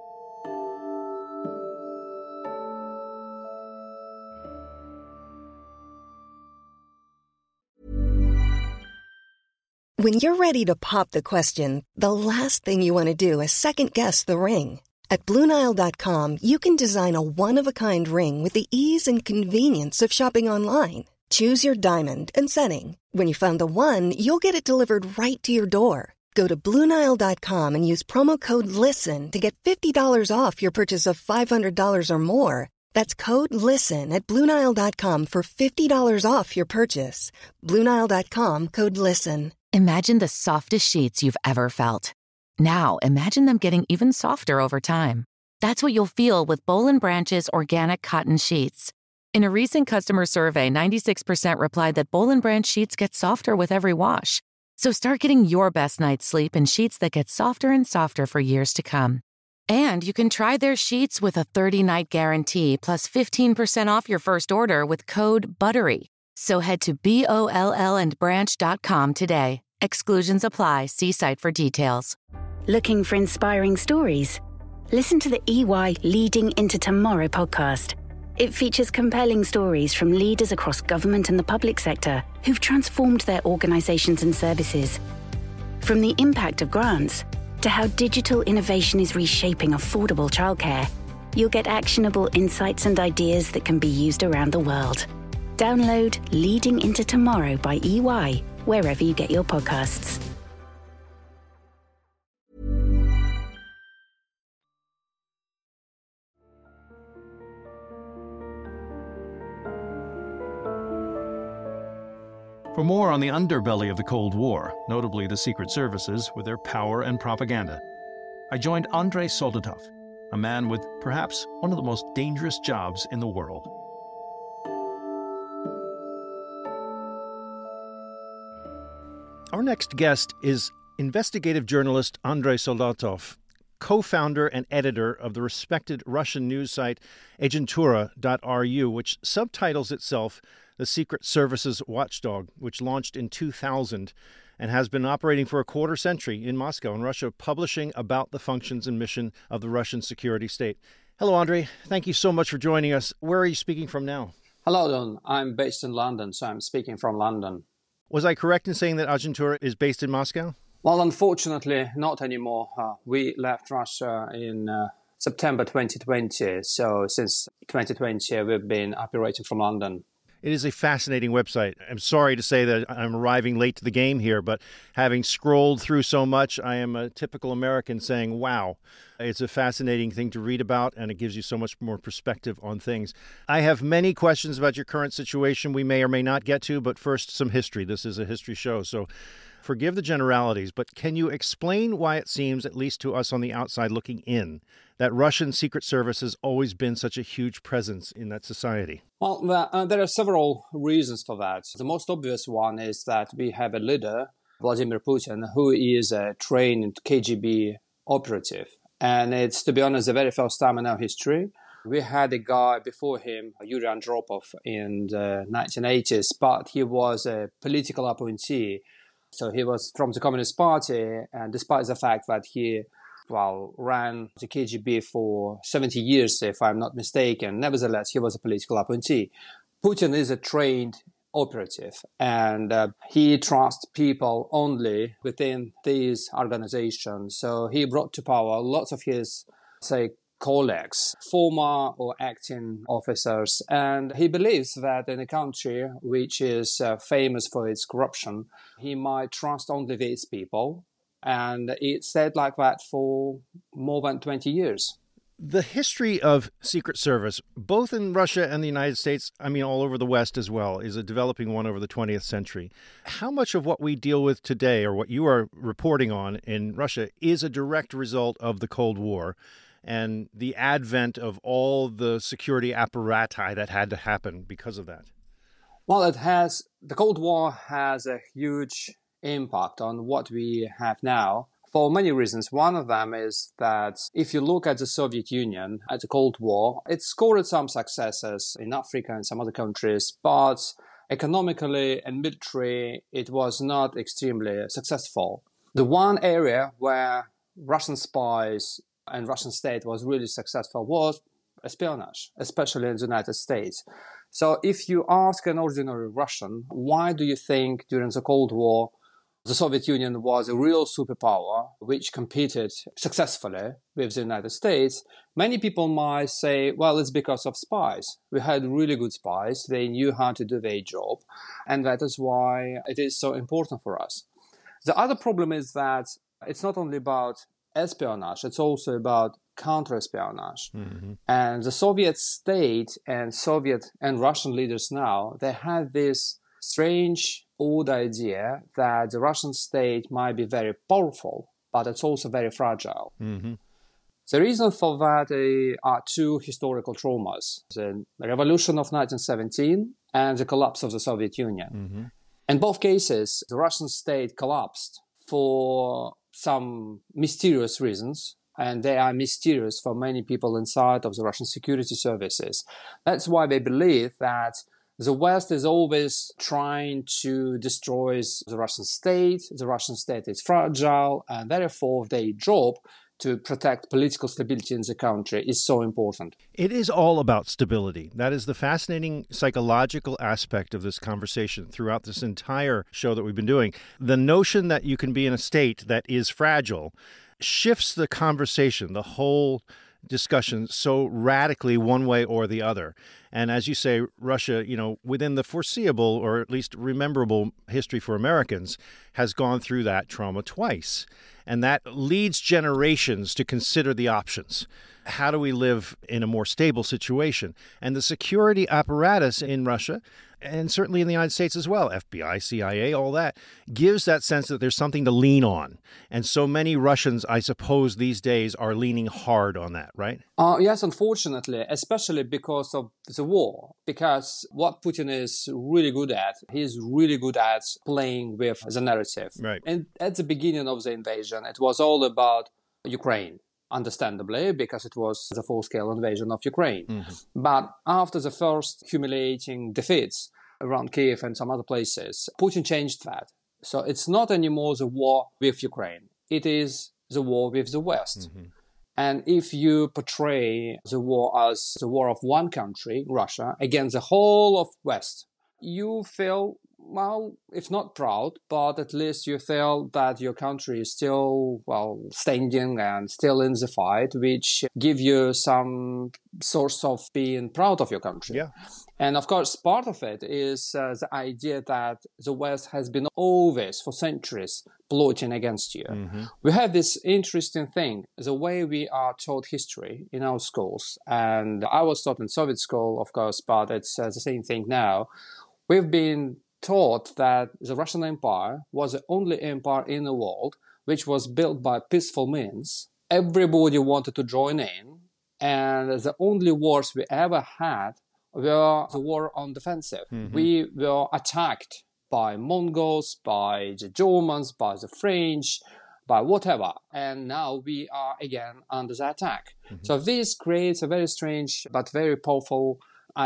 S1: When you're ready to pop the question, the last thing you want to do is second-guess the ring. At Blue Nile dot com, you can design a one-of-a-kind ring with the ease and convenience of shopping online. Choose your diamond and setting. When you find the one, you'll get it delivered right to your door. Go to Blue Nile dot com and use promo code LISTEN to get fifty dollars off your purchase of five hundred dollars or more. That's code LISTEN at Blue Nile dot com for fifty dollars off your purchase. Blue Nile dot com, code LISTEN.
S7: Imagine the softest sheets you've ever felt. Now, imagine them getting even softer over time. That's what you'll feel with Boll and Branch's organic cotton sheets. In a recent customer survey, ninety-six percent replied that Boll and Branch sheets get softer with every wash. So start getting your best night's sleep in sheets that get softer and softer for years to come. And you can try their sheets with a thirty-night guarantee plus fifteen percent off your first order with code BUTTERY. So head to B O L L and branch dot com today Exclusions apply. See site for details.
S8: Looking for inspiring stories? Listen to the E Y Leading into Tomorrow podcast. It features compelling stories from leaders across government and the public sector who've transformed their organizations and services. From the impact of grants to how digital innovation is reshaping affordable childcare, you'll get actionable insights and ideas that can be used around the world. Download Leading into Tomorrow by E Y wherever you get your podcasts.
S4: For more on the underbelly of the Cold War, notably the Secret Services with their power and propaganda, I joined Andrei Soldatov, a man with perhaps one of the most dangerous jobs in the world. Our next guest is investigative journalist Andrei Soldatov, co-founder and editor of the respected Russian news site agentura dot r u, which subtitles itself The Secret Services Watchdog, which launched in two thousand and has been operating for a quarter century in Moscow in Russia, publishing about the functions and mission of the Russian security state. Hello, Andrei. Thank you so much for joining us. Where are you speaking from now?
S9: Hello, Don. I'm based in London, so I'm speaking from London.
S4: Was I correct in saying that Agentura is based in Moscow?
S9: Well, unfortunately, not anymore. Uh, we left Russia in uh, September twenty twenty, so since twenty twenty, we've been operating from London.
S4: It is a fascinating website. I'm sorry to say that I'm arriving late to the game here, but having scrolled through so much, I am a typical American saying, wow, it's a fascinating thing to read about, and it gives you so much more perspective on things. I have many questions about your current situation we may or may not get to, but first, some history. This is a history show, so forgive the generalities, but can you explain why it seems, at least to us on the outside looking in, that Russian Secret Service has always been such a huge presence in that society?
S9: Well, uh, there are several reasons for that. The most obvious one is that we have a leader, Vladimir Putin, who is a trained K G B operative. And it's, to be honest, the very first time in our history. We had a guy before him, Yuri Andropov, in the nineteen eighties, but he was a political appointee. So he was from the Communist Party, and despite the fact that he, well, ran the K G B for seventy years, if I'm not mistaken, nevertheless, he was a political appointee. Putin is a trained operative, and uh, he trusts people only within these organizations. So he brought to power lots of his, say, colleagues, former or acting officers, and he believes that in a country which is uh, famous for its corruption, he might trust only these people, and it's said like that for more than twenty years.
S4: The history of Secret Service, both in Russia and the United States, I mean all over the West as well, is a developing one over the twentieth century. How much of what we deal with today, or what you are reporting on in Russia, is a direct result of the Cold War and the advent of all the security apparati that had to happen because of that?
S9: Well, it has, the Cold War has a huge impact on what we have now for many reasons. One of them is that if you look at the Soviet Union at the Cold War, it scored some successes in Africa and some other countries, but economically and military, it was not extremely successful. The one area where Russian spies and Russian state was really successful was espionage, especially in the United States. So if you ask an ordinary Russian, why do you think during the Cold War the Soviet Union was a real superpower which competed successfully with the United States, many people might say, well, it's because of spies. We had really good spies. They knew how to do their job. And that is why it is so important for us. The other problem is that it's not only about espionage, it's also about counter-espionage. Mm-hmm. And the Soviet state and Soviet and Russian leaders now, they had this strange, old idea that the Russian state might be very powerful, but it's also very fragile. Mm-hmm. The reason for that uh, are two historical traumas, the revolution of nineteen seventeen and the collapse of the Soviet Union. Mm-hmm. In both cases, the Russian state collapsed for some mysterious reasons, and they are mysterious for many people inside of the Russian security services. That's why they believe that The West is always trying to destroy the Russian state. The Russian state is fragile, and therefore their job to protect political stability in the country is so important.
S4: It is all about stability. That is the fascinating psychological aspect of this conversation throughout this entire show that we've been doing. The notion that you can be in a state that is fragile shifts the conversation, the whole discussion so radically one way or the other. And as you say, Russia, you know, within the foreseeable or at least rememberable history for Americans, has gone through that trauma twice. And that leads generations to consider the options. How do we live in a more stable situation? And the security apparatus in Russia, and certainly in the United States as well, F B I, C I A, all that, gives that sense that there's something to lean on. And so many Russians, I suppose, these days are leaning hard on that, right?
S9: Uh, yes, unfortunately, especially because of the war. Because what Putin is really good at, he's really good at playing with the narrative.
S4: Right.
S9: And at the beginning of the invasion, it was all about Ukraine. Understandably, because it was the full-scale invasion of Ukraine. Mm-hmm. But after the first humiliating defeats around Kiev and some other places, Putin changed that. So it's not anymore the war with Ukraine. It is the war with the West. Mm-hmm. And if you portray the war as the war of one country, Russia, against the whole of West, you feel, well, if not proud, but at least you feel that your country is still, well, standing and still in the fight, which give you some source of being proud of your country.
S4: Yeah.
S9: And of course, part of it is uh, the idea that the West has been always, for centuries, plotting against you. Mm-hmm. We have this interesting thing, the way we are taught history in our schools. And I was taught in Soviet school, of course, but it's uh, the same thing now. We've been taught that the Russian Empire was the only empire in the world which was built by peaceful means. Everybody wanted to join in, and the only wars we ever had were the war on defensive. Mm-hmm. We were attacked by Mongols, by the Germans, by the French, by whatever. And now we are again under the attack. Mm-hmm. So this creates a very strange but very powerful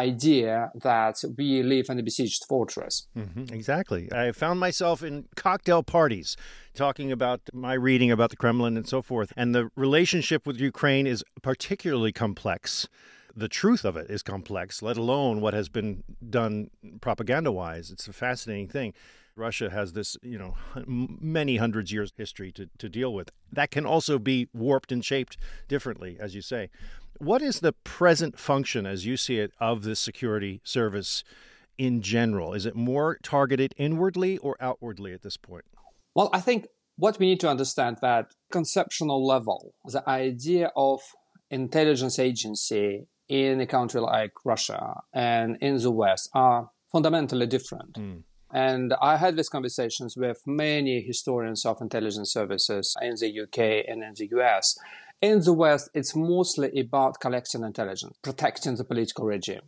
S9: idea that we live in a besieged fortress.
S4: Mm-hmm, exactly. I found myself in cocktail parties talking about my reading about the Kremlin and so forth. And the relationship with Ukraine is particularly complex. The truth of it is complex, let alone what has been done propaganda-wise. It's a fascinating thing. Russia has this, you know, many hundreds years history to, to deal with. That can also be warped and shaped differently, as you say. What is the present function, as you see it, of the security service in general? Is it more targeted inwardly or outwardly at this point?
S9: Well, I think what we need to understand that conceptual level, the idea of intelligence agency in a country like Russia and in the West are fundamentally different. Mm. And I had these conversations with many historians of intelligence services in the U K and in the U S. In the West, it's mostly about collecting intelligence, protecting the political regime.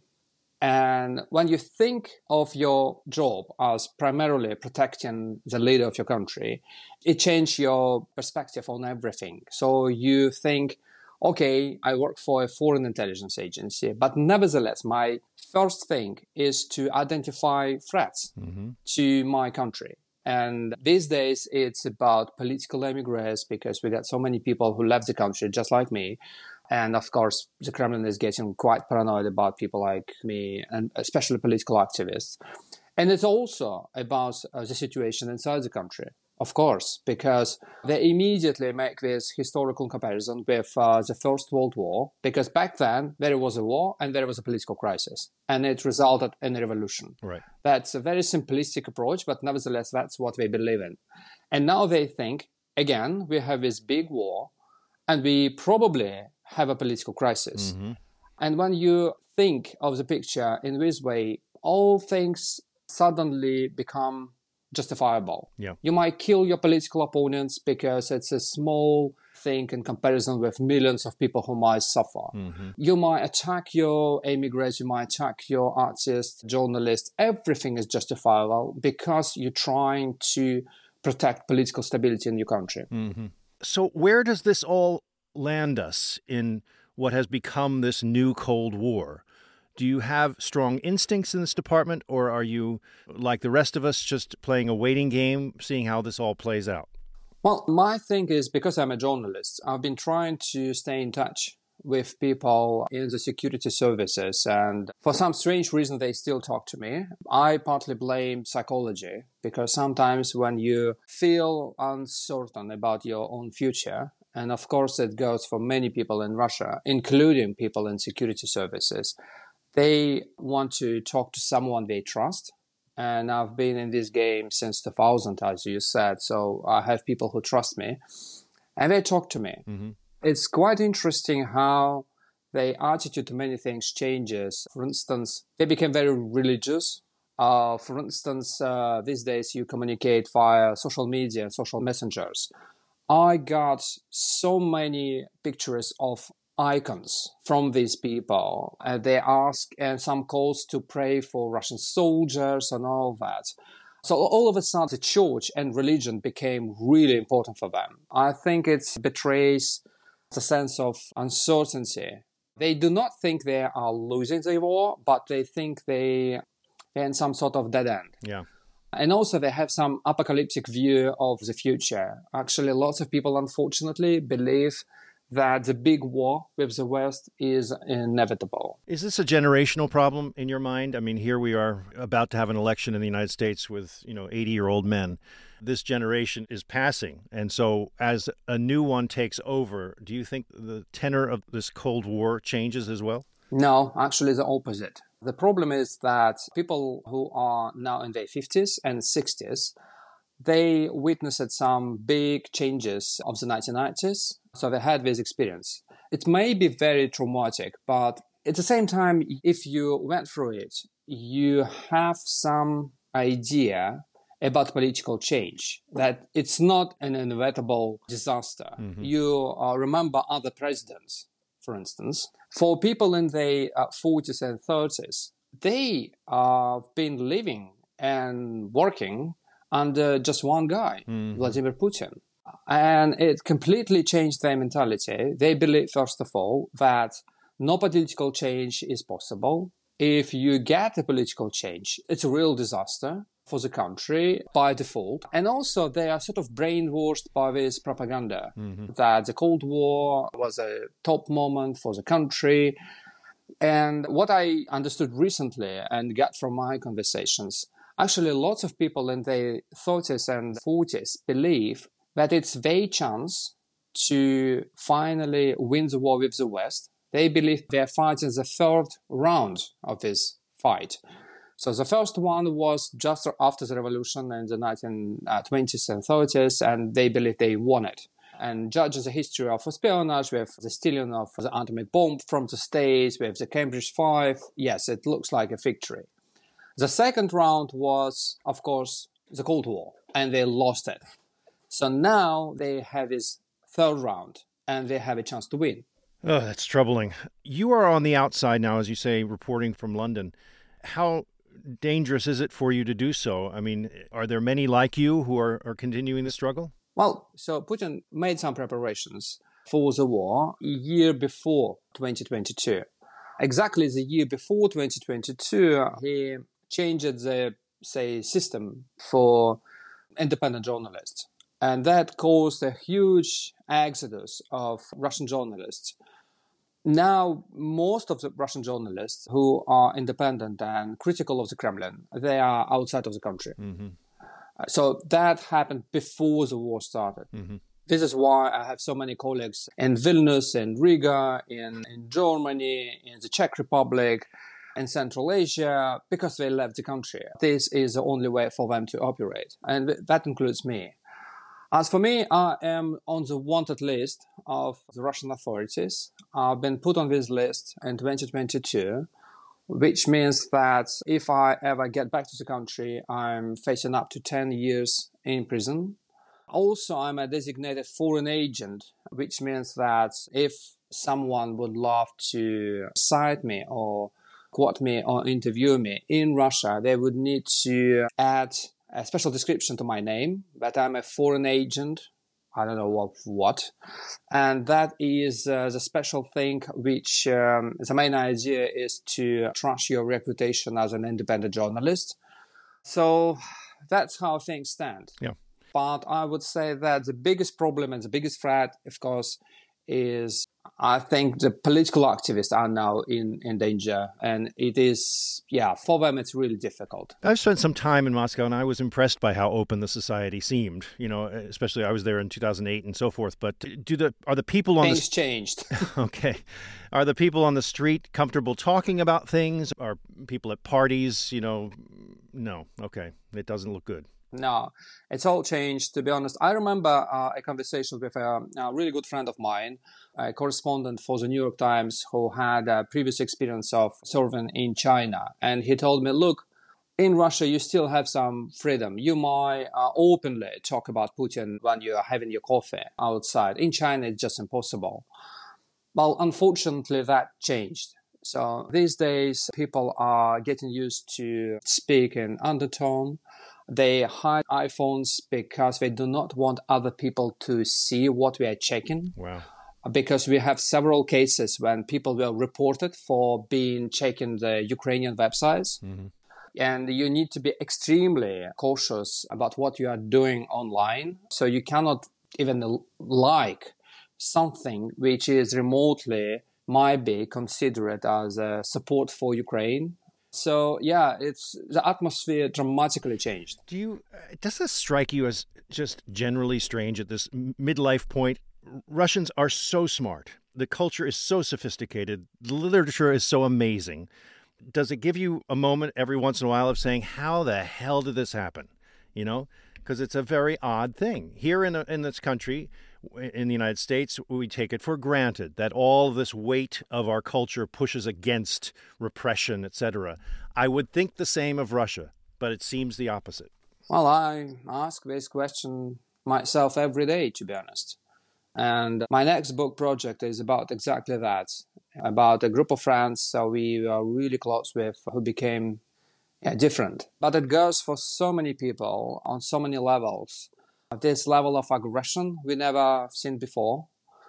S9: And when you think of your job as primarily protecting the leader of your country, it changes your perspective on everything. So you think, okay, I work for a foreign intelligence agency, but nevertheless, my first thing is to identify threats mm-hmm. to my country. And these days, it's about political emigres because we got so many people who left the country, just like me. And of course, the Kremlin is getting quite paranoid about people like me, and especially political activists. And it's also about uh, the situation inside the country, of course, because they immediately make this historical comparison with uh, the First World War, because back then there was a war and there was a political crisis, and it resulted in a revolution.
S4: Right.
S9: That's a very simplistic approach, but nevertheless, that's what they believe in. And now they think, again, we have this big war, and we probably have a political crisis. Mm-hmm. And when you think of the picture in this way, all things suddenly become justifiable.
S4: Yeah.
S9: You might kill your political opponents because it's a small thing in comparison with millions of people who might suffer. Mm-hmm. You might attack your immigrants, you might attack your artists, journalists. Everything is justifiable because you're trying to protect political stability in your country.
S4: Mm-hmm. So where does this all land us in what has become this new Cold War? Do you have strong instincts in this department, or are you, like the rest of us, just playing a waiting game, seeing how this all plays out?
S9: Well, my thing is, because I'm a journalist, I've been trying to stay in touch with people in the security services, and for some strange reason they still talk to me. I partly blame psychology, because sometimes when you feel uncertain about your own future, and of course it goes for many people in Russia, including people in security services, they want to talk to someone they trust. And I've been in this game since two thousand, as you said, so I have people who trust me, and they talk to me. Mm-hmm. It's quite interesting how their attitude to many things changes. For instance, they became very religious. Uh, for instance, uh, these days you communicate via social media and social messengers. I got so many pictures of icons from these people. Uh, they ask, and some calls to pray for Russian soldiers and all that. So all of a sudden, the church and religion became really important for them. I think it betrays the sense of uncertainty. They do not think they are losing the war, but they think they, they're in some sort of dead end.
S4: Yeah.
S9: And also they have some apocalyptic view of the future. Actually, lots of people, unfortunately, believe that the big war with the West is inevitable.
S4: Is this a generational problem in your mind? I mean, here we are about to have an election in the United States with, you know, eighty-year-old men. This generation is passing. And so as a new one takes over, do you think the tenor of this Cold War changes as well?
S9: No, actually the opposite. The problem is that people who are now in their fifties and sixties, they witnessed some big changes of the nineteen nineties, so they had this experience. It may be very traumatic, but at the same time, if you went through it, you have some idea about political change, that it's not an inevitable disaster. Mm-hmm. You uh, remember other presidents, for instance. For people in their uh, forties and thirties, they have been living and working under just one guy, mm-hmm. Vladimir Putin. And it completely changed their mentality. They believe, first of all, that no political change is possible. If you get a political change, it's a real disaster for the country by default. And also they are sort of brainwashed by this propaganda mm-hmm. that the Cold War was a top moment for the country. And what I understood recently and got from my conversations, actually lots of people in their thirties and forties believe that it's their chance to finally win the war with the West. They believe they're fighting the third round of this fight. So the first one was just after the revolution in the nineteen twenties and thirties, and they believe they won it. And judging the history of espionage with the stealing of the atomic bomb from the States, with the Cambridge Five, yes, it looks like a victory. The second round was, of course, the Cold War, and they lost it. So now they have this third round, and they have a chance to win.
S4: Oh, that's troubling. You are on the outside now, as you say, reporting from London. How dangerous is it for you to do so? I mean, are there many like you who are, are continuing the struggle?
S9: Well, so Putin made some preparations for the war a year before twenty twenty-two. Exactly the year before twenty twenty-two, he changed the, say, system for independent journalists. And that caused a huge exodus of Russian journalists. Now, most of the Russian journalists who are independent and critical of the Kremlin, they are outside of the country. Mm-hmm. So that happened before the war started. Mm-hmm. This is why I have so many colleagues in Vilnius, in Riga, in, in Germany, in the Czech Republic, in Central Asia, because they left the country. This is the only way for them to operate. And that includes me. As for me, I am on the wanted list of the Russian authorities. I've been put on this list in twenty twenty-two, which means that if I ever get back to the country, I'm facing up to ten years in prison. Also, I'm a designated foreign agent, which means that if someone would love to cite me or quote me or interview me in Russia, they would need to add a special description to my name, that I'm a foreign agent. I don't know of what. And that is uh, the special thing, which um, the main idea is to trash your reputation as an independent journalist. So that's how things stand.
S4: Yeah.
S9: But I would say that the biggest problem and the biggest threat, of course, is I think the political activists are now in, in danger. And it is, yeah, for them, it's really difficult.
S4: I've spent some time in Moscow, and I was impressed by how open the society seemed, you know, especially I was there in two thousand eight and so forth. But do the are the people on
S9: Things
S4: the...
S9: changed.
S4: Okay. Are the people on the street comfortable talking about things? Are people at parties, you know? No. Okay. It doesn't look good.
S9: No, it's all changed, to be honest. I remember uh, a conversation with a, a really good friend of mine, a correspondent for the New York Times, who had a previous experience of serving in China. And he told me, look, in Russia, you still have some freedom. You might uh, openly talk about Putin when you are having your coffee outside. In China, it's just impossible. Well, unfortunately, that changed. So these days, people are getting used to speak in undertone. They hide iPhones because they do not want other people to see what we are checking.
S4: Wow.
S9: Because we have several cases when people were reported for being checking the Ukrainian websites.
S4: Mm-hmm.
S9: And you need to be extremely cautious about what you are doing online. So you cannot even like something which is remotely might be considered as a support for Ukraine. So, yeah, it's the atmosphere dramatically changed.
S4: Do you, does this strike you as just generally strange at this midlife point? Russians are so smart. The culture is so sophisticated. The literature is so amazing. Does it give you a moment every once in a while of saying, how the hell did this happen? You know, because it's a very odd thing. Here in, a, in this country, in the United States, we take it for granted that all this weight of our culture pushes against repression, et cetera. I would think the same of Russia, but it seems the opposite.
S9: Well, I ask this question myself every day, to be honest. And my next book project is about exactly that, about a group of friends so we are really close with who became yeah, different. But it goes for so many people on so many levels. This level of aggression we never seen before.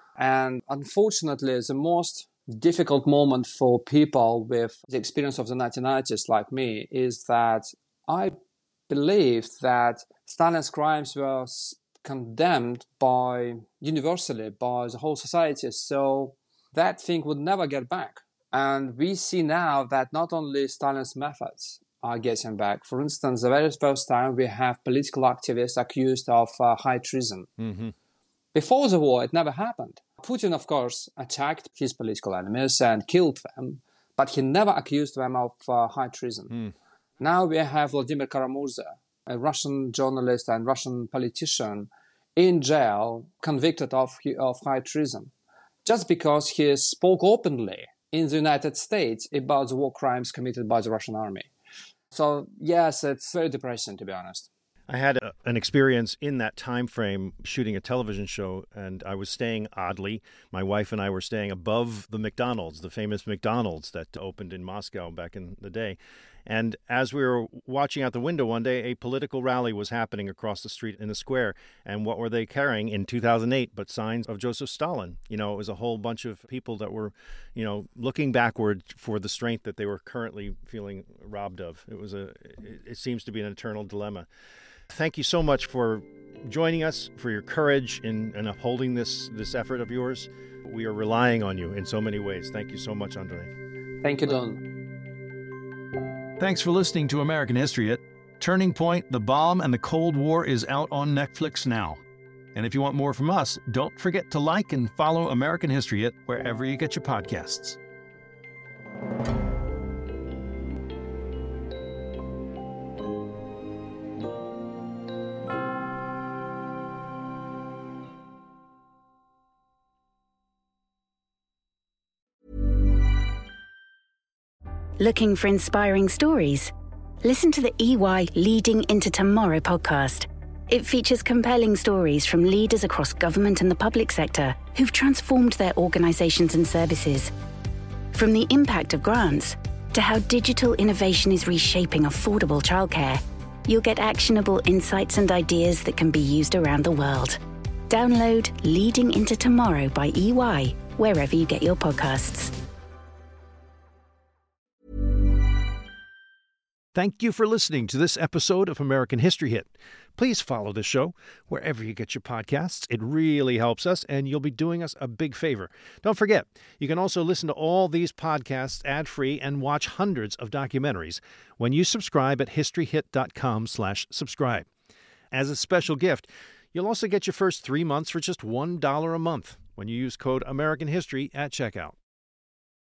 S9: And unfortunately, the most difficult moment for people with the experience of the nineteen nineties like me is that I believe that Stalin's crimes were condemned by universally by the whole society. So that thing would never get back. And we see now that not only Stalin's methods are getting back. For instance, the very first time we have political activists accused of uh, high treason.
S4: Mm-hmm.
S9: Before the war, it never happened. Putin, of course, attacked his political enemies and killed them, but he never accused them of uh, high treason.
S4: Mm.
S9: Now we have Vladimir Karamurza, a Russian journalist and Russian politician, in jail, convicted of, of high treason, just because he spoke openly in the United States about the war crimes committed by the Russian army. So, yes, it's very depressing, to be honest.
S4: I had a, an experience in that time frame shooting a television show, and I was staying oddly. My wife and I were staying above the McDonald's, the famous McDonald's that opened in Moscow back in the day. And as we were watching out the window one day, a political rally was happening across the street in the square. And what were they carrying in two thousand eight but signs of Joseph Stalin? You know, it was a whole bunch of people that were, you know, looking backward for the strength that they were currently feeling robbed of. It was a, it, it seems to be an eternal dilemma. Thank you so much for joining us, for your courage in, in upholding this, this effort of yours. We are relying on you in so many ways. Thank you so much, Andrei.
S9: Thank you, Don.
S4: Thanks for listening to American History Hit. Turning Point, The Bomb, and the Cold War is out on Netflix now. And if you want more from us, don't forget to like and follow American History Hit wherever you get your podcasts.
S8: Looking for inspiring stories? Listen to the E Y Leading into Tomorrow podcast. It features compelling stories from leaders across government and the public sector who've transformed their organizations and services. From the impact of grants to how digital innovation is reshaping affordable childcare, you'll get actionable insights and ideas that can be used around the world. Download Leading Into Tomorrow by E Y wherever you get your podcasts.
S4: Thank you for listening to this episode of American History Hit. Please follow the show wherever you get your podcasts. It really helps us, and you'll be doing us a big favor. Don't forget, you can also listen to all these podcasts ad-free and watch hundreds of documentaries when you subscribe at historyhit.com slash subscribe. As a special gift, you'll also get your first three months for just one dollar a month when you use code American History at checkout.